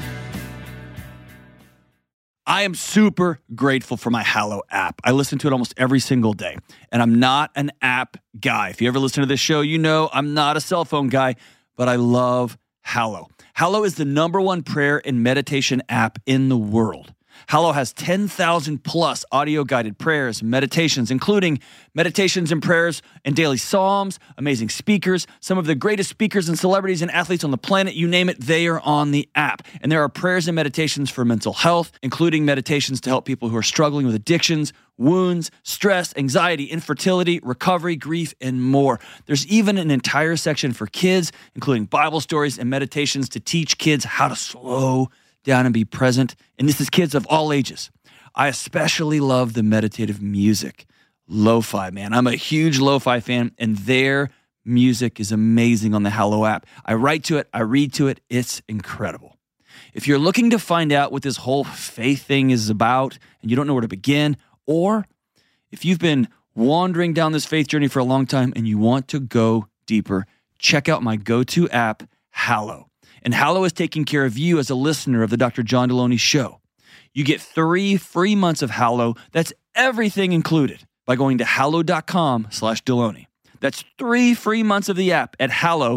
[SPEAKER 1] I am super grateful for my Hallow app. I listen to it almost every single day, and I'm not an app guy. If you ever listen to this show, you know I'm not a cell phone guy, but I love Hallow. Hallow is the #1 prayer and meditation app in the world. Hallow has 10,000 plus audio guided prayers and meditations, including meditations and prayers and daily psalms, amazing speakers, some of the greatest speakers and celebrities and athletes on the planet, you name it, they are on the app. And there are prayers and meditations for mental health, including meditations to help people who are struggling with addictions, wounds, stress, anxiety, infertility, recovery, grief, and more. There's even an entire section for kids, including Bible stories and meditations to teach kids how to slow down and be present. And this is kids of all ages. I especially love the meditative music. Lo-fi, man. I'm a huge lo-fi fan, and their music is amazing on the Hallow app. I write to it. I read to it. It's incredible. If you're looking to find out what this whole faith thing is about and you don't know where to begin, or if you've been wandering down this faith journey for a long time and you want to go deeper, check out my go-to app, Hallow. And Hallow is taking care of you as a listener of the Dr. John Deloney Show. You get 3 free months of Hallow. That's everything included by going to hallow.com/Deloney. That's 3 free months of the app at Hallow,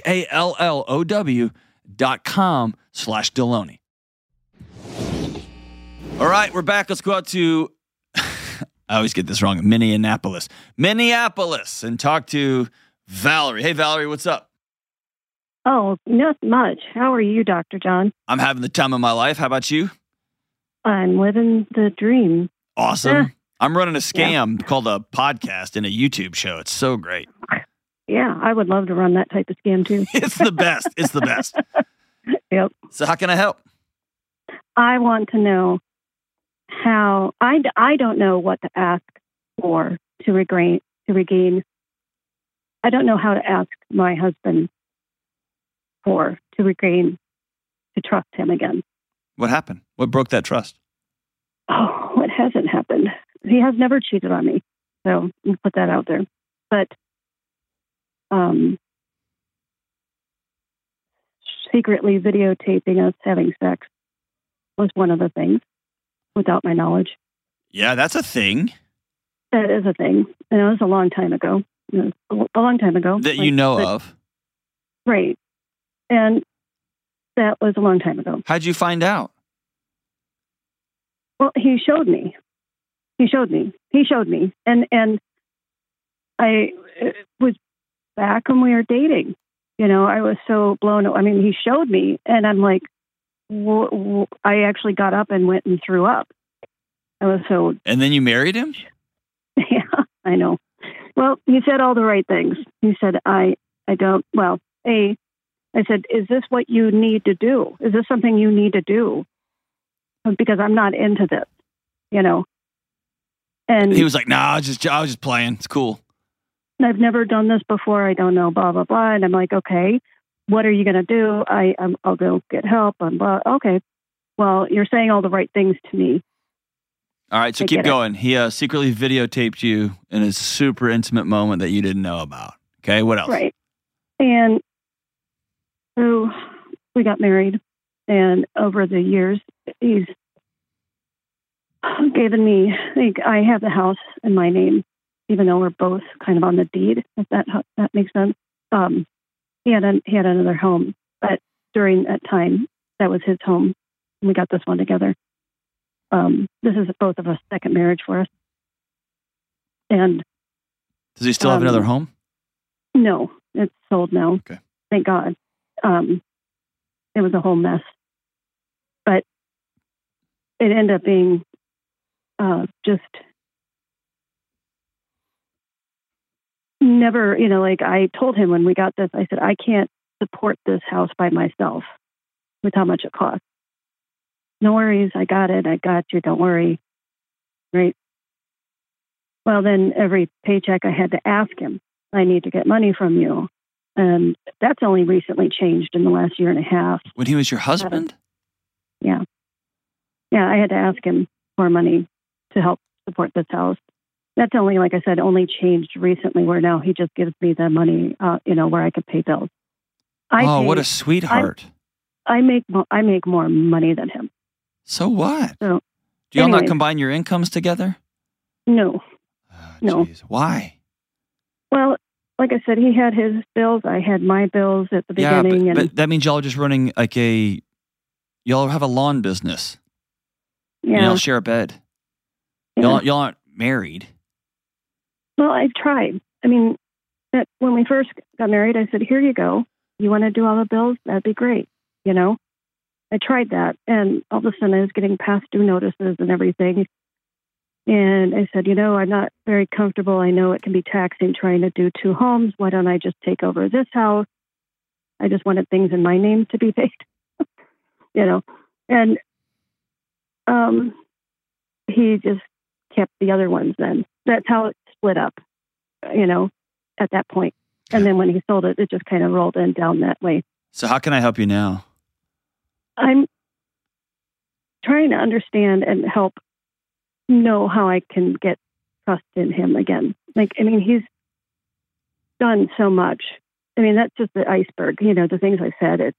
[SPEAKER 1] HALLOW.com/Deloney. All right, we're back. Let's go out to, I always get this wrong, Minneapolis, and talk to Valerie. Hey, Valerie, what's up?
[SPEAKER 4] Oh, not much. How are you, Dr. John?
[SPEAKER 1] I'm having the time of my life. How about you?
[SPEAKER 4] I'm living the dream.
[SPEAKER 1] Awesome. I'm running a scam called a podcast and a YouTube show. It's so great.
[SPEAKER 4] Yeah, I would love to run that type of scam too.
[SPEAKER 1] It's the best. It's the best.
[SPEAKER 4] Yep.
[SPEAKER 1] So how can I help?
[SPEAKER 4] I want to know how, I don't know what to ask for to regain. I don't know how to ask my husband to trust him again.
[SPEAKER 1] What happened? What broke that trust?
[SPEAKER 4] Oh, what hasn't happened? He has never cheated on me. So we'll put that out there. But secretly videotaping us having sex was one of the things without my knowledge.
[SPEAKER 1] Yeah, that's a thing.
[SPEAKER 4] That is a thing. And it was a long time ago. It was a long time ago.
[SPEAKER 1] That you know of.
[SPEAKER 4] Right. And that was a long time ago.
[SPEAKER 1] How'd you find out?
[SPEAKER 4] Well, he showed me. And I was back when we were dating. You know, I was so blown away. I mean, he showed me, and I'm like, I actually got up and went and threw up. I was so...
[SPEAKER 1] And then you married him?
[SPEAKER 4] Yeah, I know. Well, he said all the right things. He said, I don't... Well, I said, is this what you need to do? Is this something you need to do? Because I'm not into this, you know. And
[SPEAKER 1] he was like, "No, I was just playing. It's cool.
[SPEAKER 4] I've never done this before. I don't know, blah, blah, blah." And I'm like, okay, what are you going to do? I'll go get help. Okay. Well, you're saying all the right things to me.
[SPEAKER 1] All right, so keep going. He secretly videotaped you in a super intimate moment that you didn't know about. Okay, what else?
[SPEAKER 4] Right. And so we got married, and over the years, he's given me, I have the house in my name, even though we're both kind of on the deed, if that makes sense. He had another home, but during that time, that was his home. And we got this one together. This is both of us second marriage for us. And
[SPEAKER 1] does he still have another home?
[SPEAKER 4] No, it's sold now.
[SPEAKER 1] Okay.
[SPEAKER 4] Thank God. It was a whole mess, but it ended up being just never, like I told him when we got this, I said, I can't support this house by myself with how much it costs. No worries. I got it. I got you. Don't worry. Right. Well, then every paycheck I had to ask him, I need to get money from you. And that's only recently changed in the last year and a half.
[SPEAKER 1] When he was your husband?
[SPEAKER 4] Yeah. Yeah. I had to ask him for money to help support this house. That's only, like I said, only changed recently where now he just gives me the money, where I could pay bills.
[SPEAKER 1] What a sweetheart.
[SPEAKER 4] I make more money than him.
[SPEAKER 1] So what?
[SPEAKER 4] So,
[SPEAKER 1] do y'all not combine your incomes together?
[SPEAKER 4] No.
[SPEAKER 1] Oh,
[SPEAKER 4] no.
[SPEAKER 1] Geez. Why?
[SPEAKER 4] Well, like I said, he had his bills. I had my bills at the beginning.
[SPEAKER 1] But that means y'all are just running like y'all have a lawn business.
[SPEAKER 4] Yeah.
[SPEAKER 1] Y'all share a bed.
[SPEAKER 4] Yeah.
[SPEAKER 1] Y'all aren't married.
[SPEAKER 4] Well, I tried. I mean, when we first got married, I said, here you go. You want to do all the bills? That'd be great. I tried that, and all of a sudden I was getting past due notices and everything. And I said, I'm not very comfortable. I know it can be taxing trying to do two homes. Why don't I just take over this house? I just wanted things in my name to be paid, And he just kept the other ones then. That's how it split up, at that point. And then when he sold it, it just kind of rolled in down that way.
[SPEAKER 1] So how can I help you now?
[SPEAKER 4] I'm trying to understand and help know how I can get trust in him again. He's done so much. That's just the iceberg. The things I said.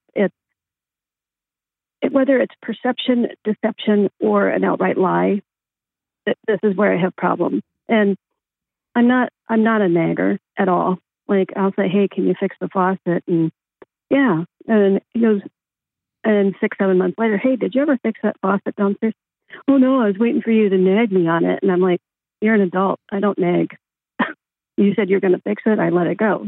[SPEAKER 4] Whether it's perception, deception, or an outright lie, this is where I have problems. And I'm not a nagger at all. I'll say, hey, can you fix the faucet? And yeah. And he goes, and 6-7 months later, hey, did you ever fix that faucet downstairs? Oh, no, I was waiting for you to nag me on it. And I'm like, you're an adult. I don't nag. You said you're going to fix it. I let it go,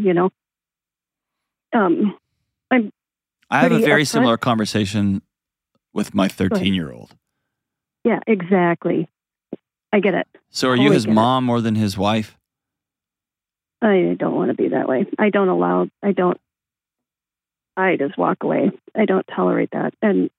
[SPEAKER 4] I
[SPEAKER 1] have a very similar conversation with my 13-year-old.
[SPEAKER 4] Yeah, exactly. I get it.
[SPEAKER 1] So are you his mom more than his wife?
[SPEAKER 4] I don't want to be that way. I just walk away. I don't tolerate that. And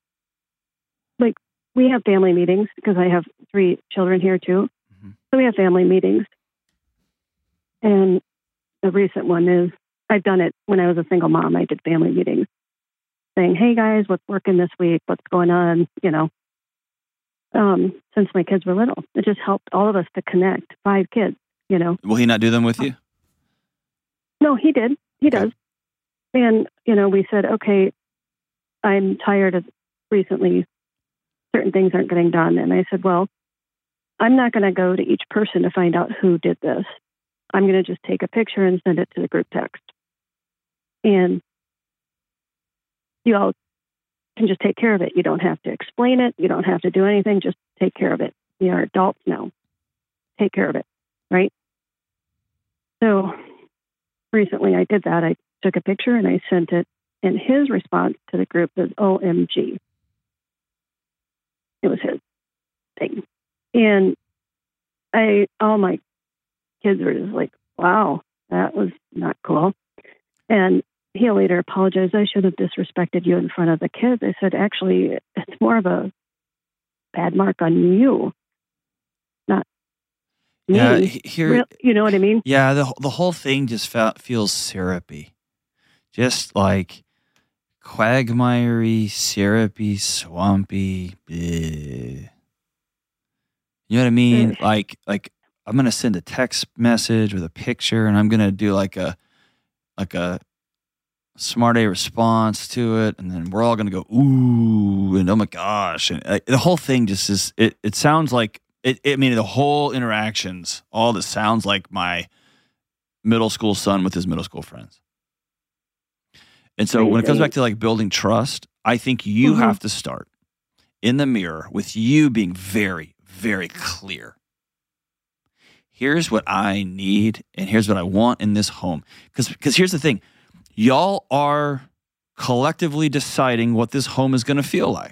[SPEAKER 4] we have family meetings because I have 3 children here too. Mm-hmm. So we have family meetings. And the recent one is, I've done it when I was a single mom. I did family meetings saying, hey guys, what's working this week? What's going on? Since my kids were little, it just helped all of us to connect. 5 kids,
[SPEAKER 1] Will he not do them with you?
[SPEAKER 4] No, he did. He does. And, we said, okay, I'm tired of recently certain things aren't getting done. And I said, well, I'm not going to go to each person to find out who did this. I'm going to just take a picture and send it to the group text. And you all can just take care of it. You don't have to explain it. You don't have to do anything. Just take care of it. You are adults now. Take care of it. Right? So recently I did that. I took a picture and I sent it, and his response to the group was OMG. It was his thing. And all my kids were just like, wow, that was not cool. And he later apologized. I should have disrespected you in front of the kids. I said, actually, it's more of a bad mark on you, not me.
[SPEAKER 1] Yeah, here,
[SPEAKER 4] you know what I mean?
[SPEAKER 1] yeah, the whole thing just feels syrupy. Just like quagmiry, syrupy, swampy. Bleh. You know what I mean? Like I'm gonna send a text message with a picture, and I'm gonna do like a smart A response to it, and then we're all gonna go ooh, and oh my gosh, and the whole thing just is. It sounds like it. I mean, the whole interactions, all this sounds like my middle school son with his middle school friends. And so when it comes back to like building trust, I think you have to start in the mirror with you being very, very clear. Here's what I need and here's what I want in this home. Because here's the thing. Y'all are collectively deciding what this home is going to feel like.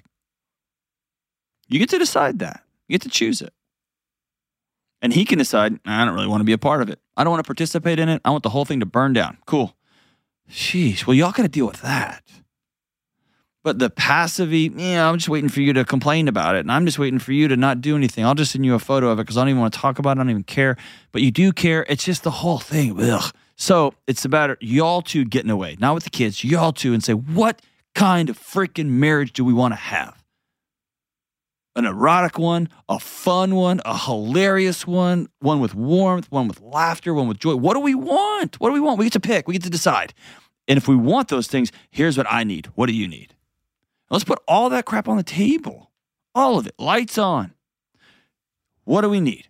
[SPEAKER 1] You get to decide that. You get to choose it. And he can decide, I don't really want to be a part of it. I don't want to participate in it. I want the whole thing to burn down. Cool. Sheesh, well, y'all got to deal with that. But the passivity, I'm just waiting for you to complain about it. And I'm just waiting for you to not do anything. I'll just send you a photo of it because I don't even want to talk about it. I don't even care. But you do care. It's just the whole thing. Ugh. So it's about y'all two getting away, not with the kids, y'all two, and say, what kind of freaking marriage do we want to have? An erotic one, a fun one, a hilarious one with warmth, one with laughter, one with joy. What do we want? What do we want? We get to pick. We get to decide. And if we want those things, here's what I need. What do you need? Let's put all that crap on the table. All of it. Lights on. What do we need?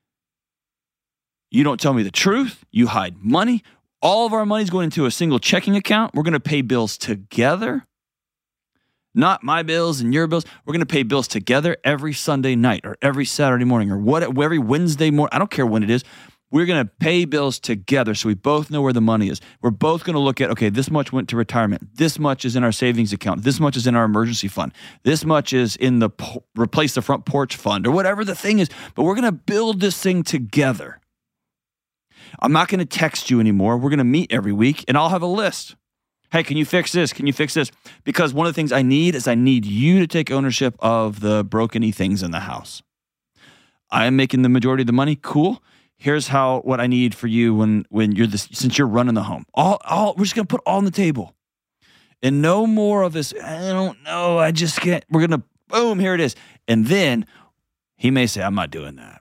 [SPEAKER 1] You don't tell me the truth. You hide money. All of our money's going into a single checking account. We're going to pay bills together. Not my bills and your bills. We're going to pay bills together every Sunday night or every Saturday morning or every Wednesday morning. I don't care when it is. We're going to pay bills together so we both know where the money is. We're both going to look at, okay, this much went to retirement. This much is in our savings account. This much is in our emergency fund. This much is in the replace the front porch fund or whatever the thing is. But we're going to build this thing together. I'm not going to text you anymore. We're going to meet every week and I'll have a list. Hey, can you fix this? Can you fix this? Because one of the things I need you to take ownership of the broken-y things in the house. I am making the majority of the money. Cool. Here's what I need for you when you're since you're running the home. We're just gonna put all on the table, and no more of this. I don't know. I just can't. We're gonna boom. Here it is. And then he may say, "I'm not doing that."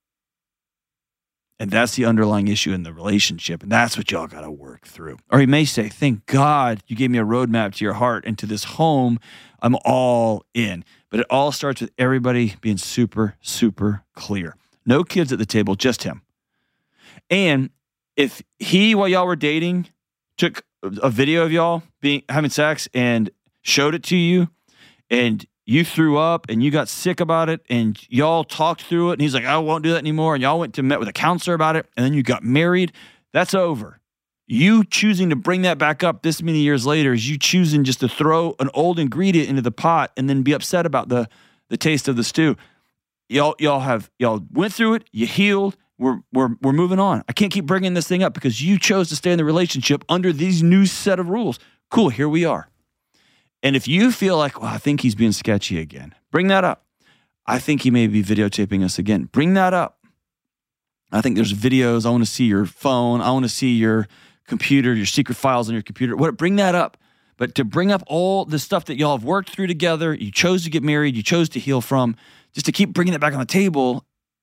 [SPEAKER 1] And that's the underlying issue in the relationship. And that's what y'all got to work through. Or he may say, thank God you gave me a roadmap to your heart and to this home. I'm all in. But it all starts with everybody being super, super clear. No kids at the table, just him. And if he, while y'all were dating, took a video of y'all having sex and showed it to you, and you threw up and you got sick about it and y'all talked through it and he's like, I won't do that anymore. And y'all met with a counselor about it and then you got married. That's over. You choosing to bring that back up this many years later is you choosing just to throw an old ingredient into the pot and then be upset about the taste of the stew. Y'all went through it. You healed. We're moving on. I can't keep bringing this thing up because you chose to stay in the relationship under these new set of rules. Cool. Here we are. And if you feel like, well, I think he's being sketchy again, bring that up. I think he may be videotaping us again. Bring that up. I think there's videos. I want to see your phone. I want to see your computer, your secret files on your computer. Bring that up. But to bring up all the stuff that y'all have worked through together, you chose to get married, you chose to heal from, just to keep bringing it back on the table,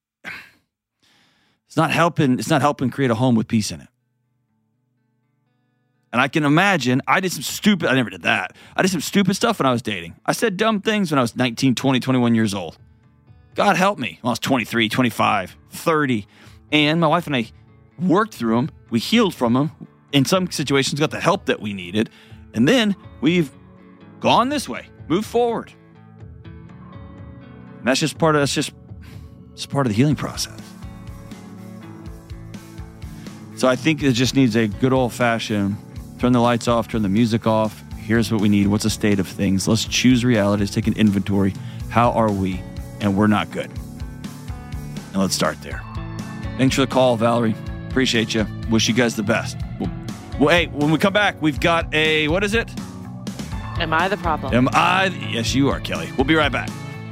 [SPEAKER 1] it's not helping. It's not helping create a home with peace in it. And I can imagine, I never did that. I did some stupid stuff when I was dating. I said dumb things when I was 19, 20, 21 years old. God help me. When I was 23, 25, 30. And my wife and I worked through them. We healed from them. In some situations, got the help that we needed. And then we've gone this way, moved forward. And that's just part of the healing process. So I think it just needs a good old-fashioned turn the lights off, turn the music off. Here's what we need. What's the state of things? Let's choose reality. Let's take an inventory. How are we? And we're not good. And let's start there. Thanks for the call, Valerie. Appreciate you. Wish you guys the best. We'll Well, hey, when we come back, we've got a, what is it?
[SPEAKER 5] Am I the problem?
[SPEAKER 1] Am I? Yes, you are, Kelly. We'll be right back.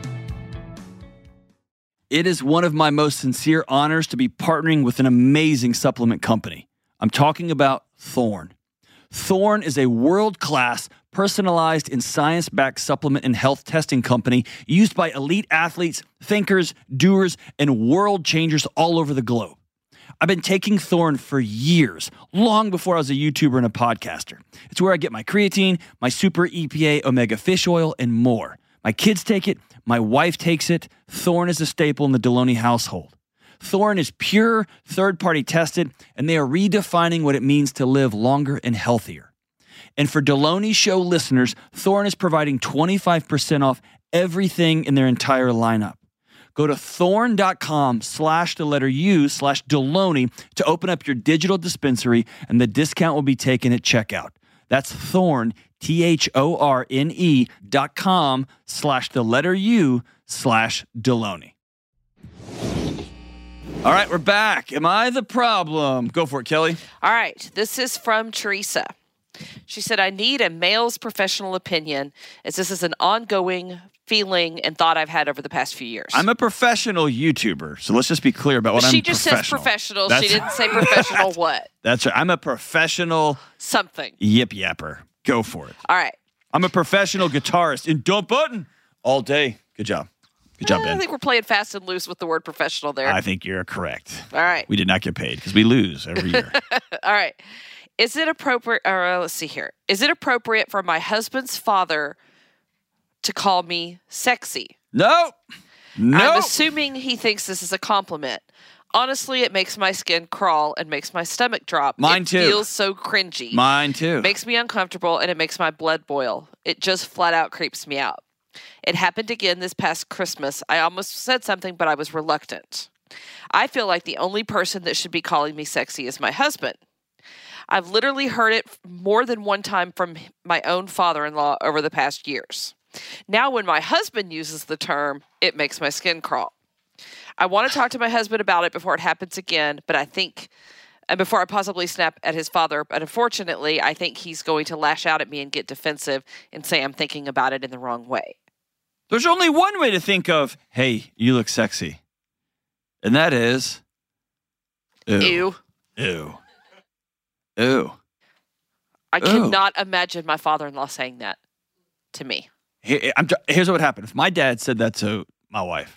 [SPEAKER 1] It is one of my most sincere honors to be partnering with an amazing supplement company. I'm talking about Thorne. Thorne is a world-class, personalized and science-backed supplement and health testing company used by elite athletes, thinkers, doers, and world changers all over the globe. I've been taking Thorne for years, long before I was a YouTuber and a podcaster. It's where I get my creatine, my super EPA omega fish oil, and more. My kids take it. My wife takes it. Thorne is a staple in the Deloney household. Thorne is pure, third-party tested, and they are redefining what it means to live longer and healthier. And for Deloney Show listeners, Thorne is providing 25% off everything in their entire lineup. Go to thorne.com/U/Deloney to open up your digital dispensary, and the discount will be taken at checkout. That's Thorne, THORNE.com/U/Deloney. All right, we're back. Am I the problem? Go for it, Kelly.
[SPEAKER 5] All right. This is from Teresa. She said, I need a male's professional opinion, as this is an ongoing feeling and thought I've had over the past few years.
[SPEAKER 1] I'm a professional YouTuber, so let's just be clear about what
[SPEAKER 5] She
[SPEAKER 1] I'm
[SPEAKER 5] just
[SPEAKER 1] professional.
[SPEAKER 5] says professional. She didn't say professional what?
[SPEAKER 1] That's right. I'm a professional
[SPEAKER 5] Something.
[SPEAKER 1] yip yapper. Go for it.
[SPEAKER 5] All right.
[SPEAKER 1] I'm a professional guitarist in Dump Button all day. Good job. Good job,
[SPEAKER 5] I
[SPEAKER 1] Ben.
[SPEAKER 5] think we're playing fast and loose with the word professional there.
[SPEAKER 1] I think you're correct.
[SPEAKER 5] All right.
[SPEAKER 1] We did not get paid because we lose every year.
[SPEAKER 5] All right. Is it appropriate, or let's see here. Is it appropriate for my husband's father to call me sexy?
[SPEAKER 1] No.
[SPEAKER 5] I'm assuming he thinks this is a compliment. Honestly, it makes my skin crawl and makes my stomach drop.
[SPEAKER 1] Mine too.
[SPEAKER 5] It feels so cringy.
[SPEAKER 1] Mine too.
[SPEAKER 5] It makes me uncomfortable, and it makes my blood boil. It just flat out creeps me out. It happened again this past Christmas. I almost said something, but I was reluctant. I feel like the only person that should be calling me sexy is my husband. I've literally heard it more than one time from my own father-in-law over the past years. Now, when my husband uses the term, it makes my skin crawl. I want to talk to my husband about it before it happens again, but I think, and before I possibly snap at his father, but unfortunately, I think he's going to lash out at me and get defensive and say I'm thinking about it in the wrong way.
[SPEAKER 1] There's only one way to think of, hey, you look sexy. And that is,
[SPEAKER 5] Ew.
[SPEAKER 1] Ew. Ew.
[SPEAKER 5] I cannot imagine my father-in-law saying that to me.
[SPEAKER 1] Here's what would happen. If my dad said that to my wife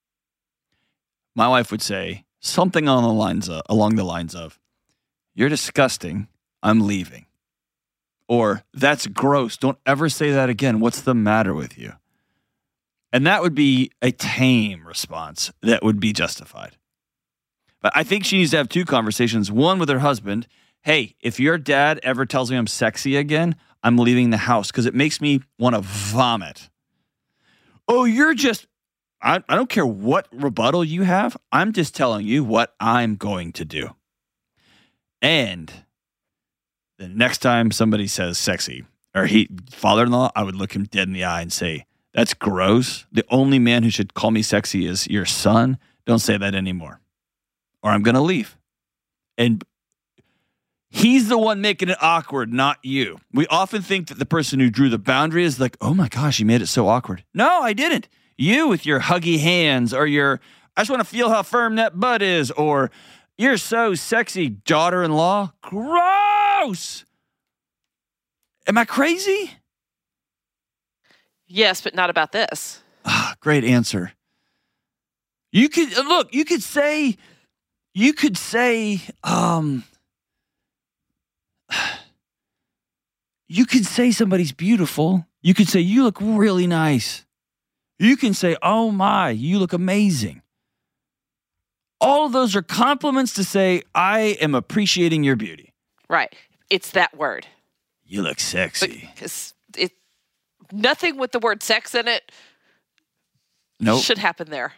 [SPEAKER 1] would say something along the lines of, you're disgusting, I'm leaving. Or, that's gross, don't ever say that again, what's the matter with you? And that would be a tame response that would be justified. But I think she needs to have two conversations. One with her husband. Hey, if your dad ever tells me I'm sexy again, I'm leaving the house because it makes me want to vomit. Oh, you're just, I don't care what rebuttal you have. I'm just telling you what I'm going to do. And the next time somebody says sexy, or father-in-law, I would look him dead in the eye and say, that's gross. The only man who should call me sexy is your son. Don't say that anymore. Or I'm going to leave. And he's the one making it awkward, not you. We often think that the person who drew the boundary is like, oh my gosh, you made it so awkward. No, I didn't. You with your huggy hands, or I just want to feel how firm that butt is, or you're so sexy, daughter-in-law. Gross. Am I crazy?
[SPEAKER 5] Yes, but not about this.
[SPEAKER 1] Great answer. You could say, you could say somebody's beautiful. You could say, you look really nice. You can say, oh my, you look amazing. All of those are compliments to say, I am appreciating your beauty.
[SPEAKER 5] Right. It's that word.
[SPEAKER 1] You look sexy.
[SPEAKER 5] Because nothing with the word sex in it should happen there.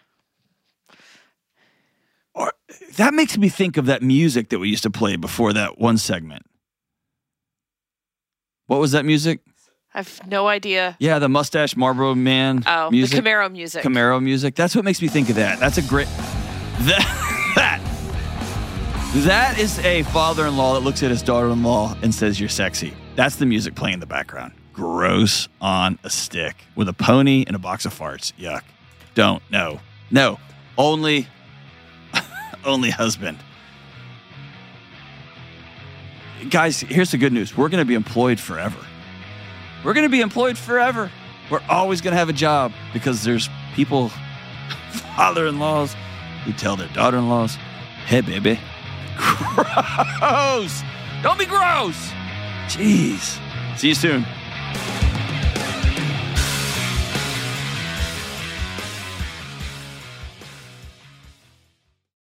[SPEAKER 1] Or that makes me think of that music that we used to play before that one segment. What was that music?
[SPEAKER 5] I have no idea.
[SPEAKER 1] Yeah, the Mustache Marlboro Man music.
[SPEAKER 5] The Camaro music.
[SPEAKER 1] Camaro music. That's what makes me think of that. That's a great... That is a father-in-law that looks at his daughter-in-law and says, "You're sexy." That's the music playing in the background. Gross on a stick with a pony and a box of farts. Yuck. Don't. No. Only husband. Guys, here's the good news. We're going to be employed forever. We're always going to have a job because there's people, father-in-laws, who tell their daughter-in-laws, "Hey, baby." Gross. Don't be gross. Jeez. See you soon.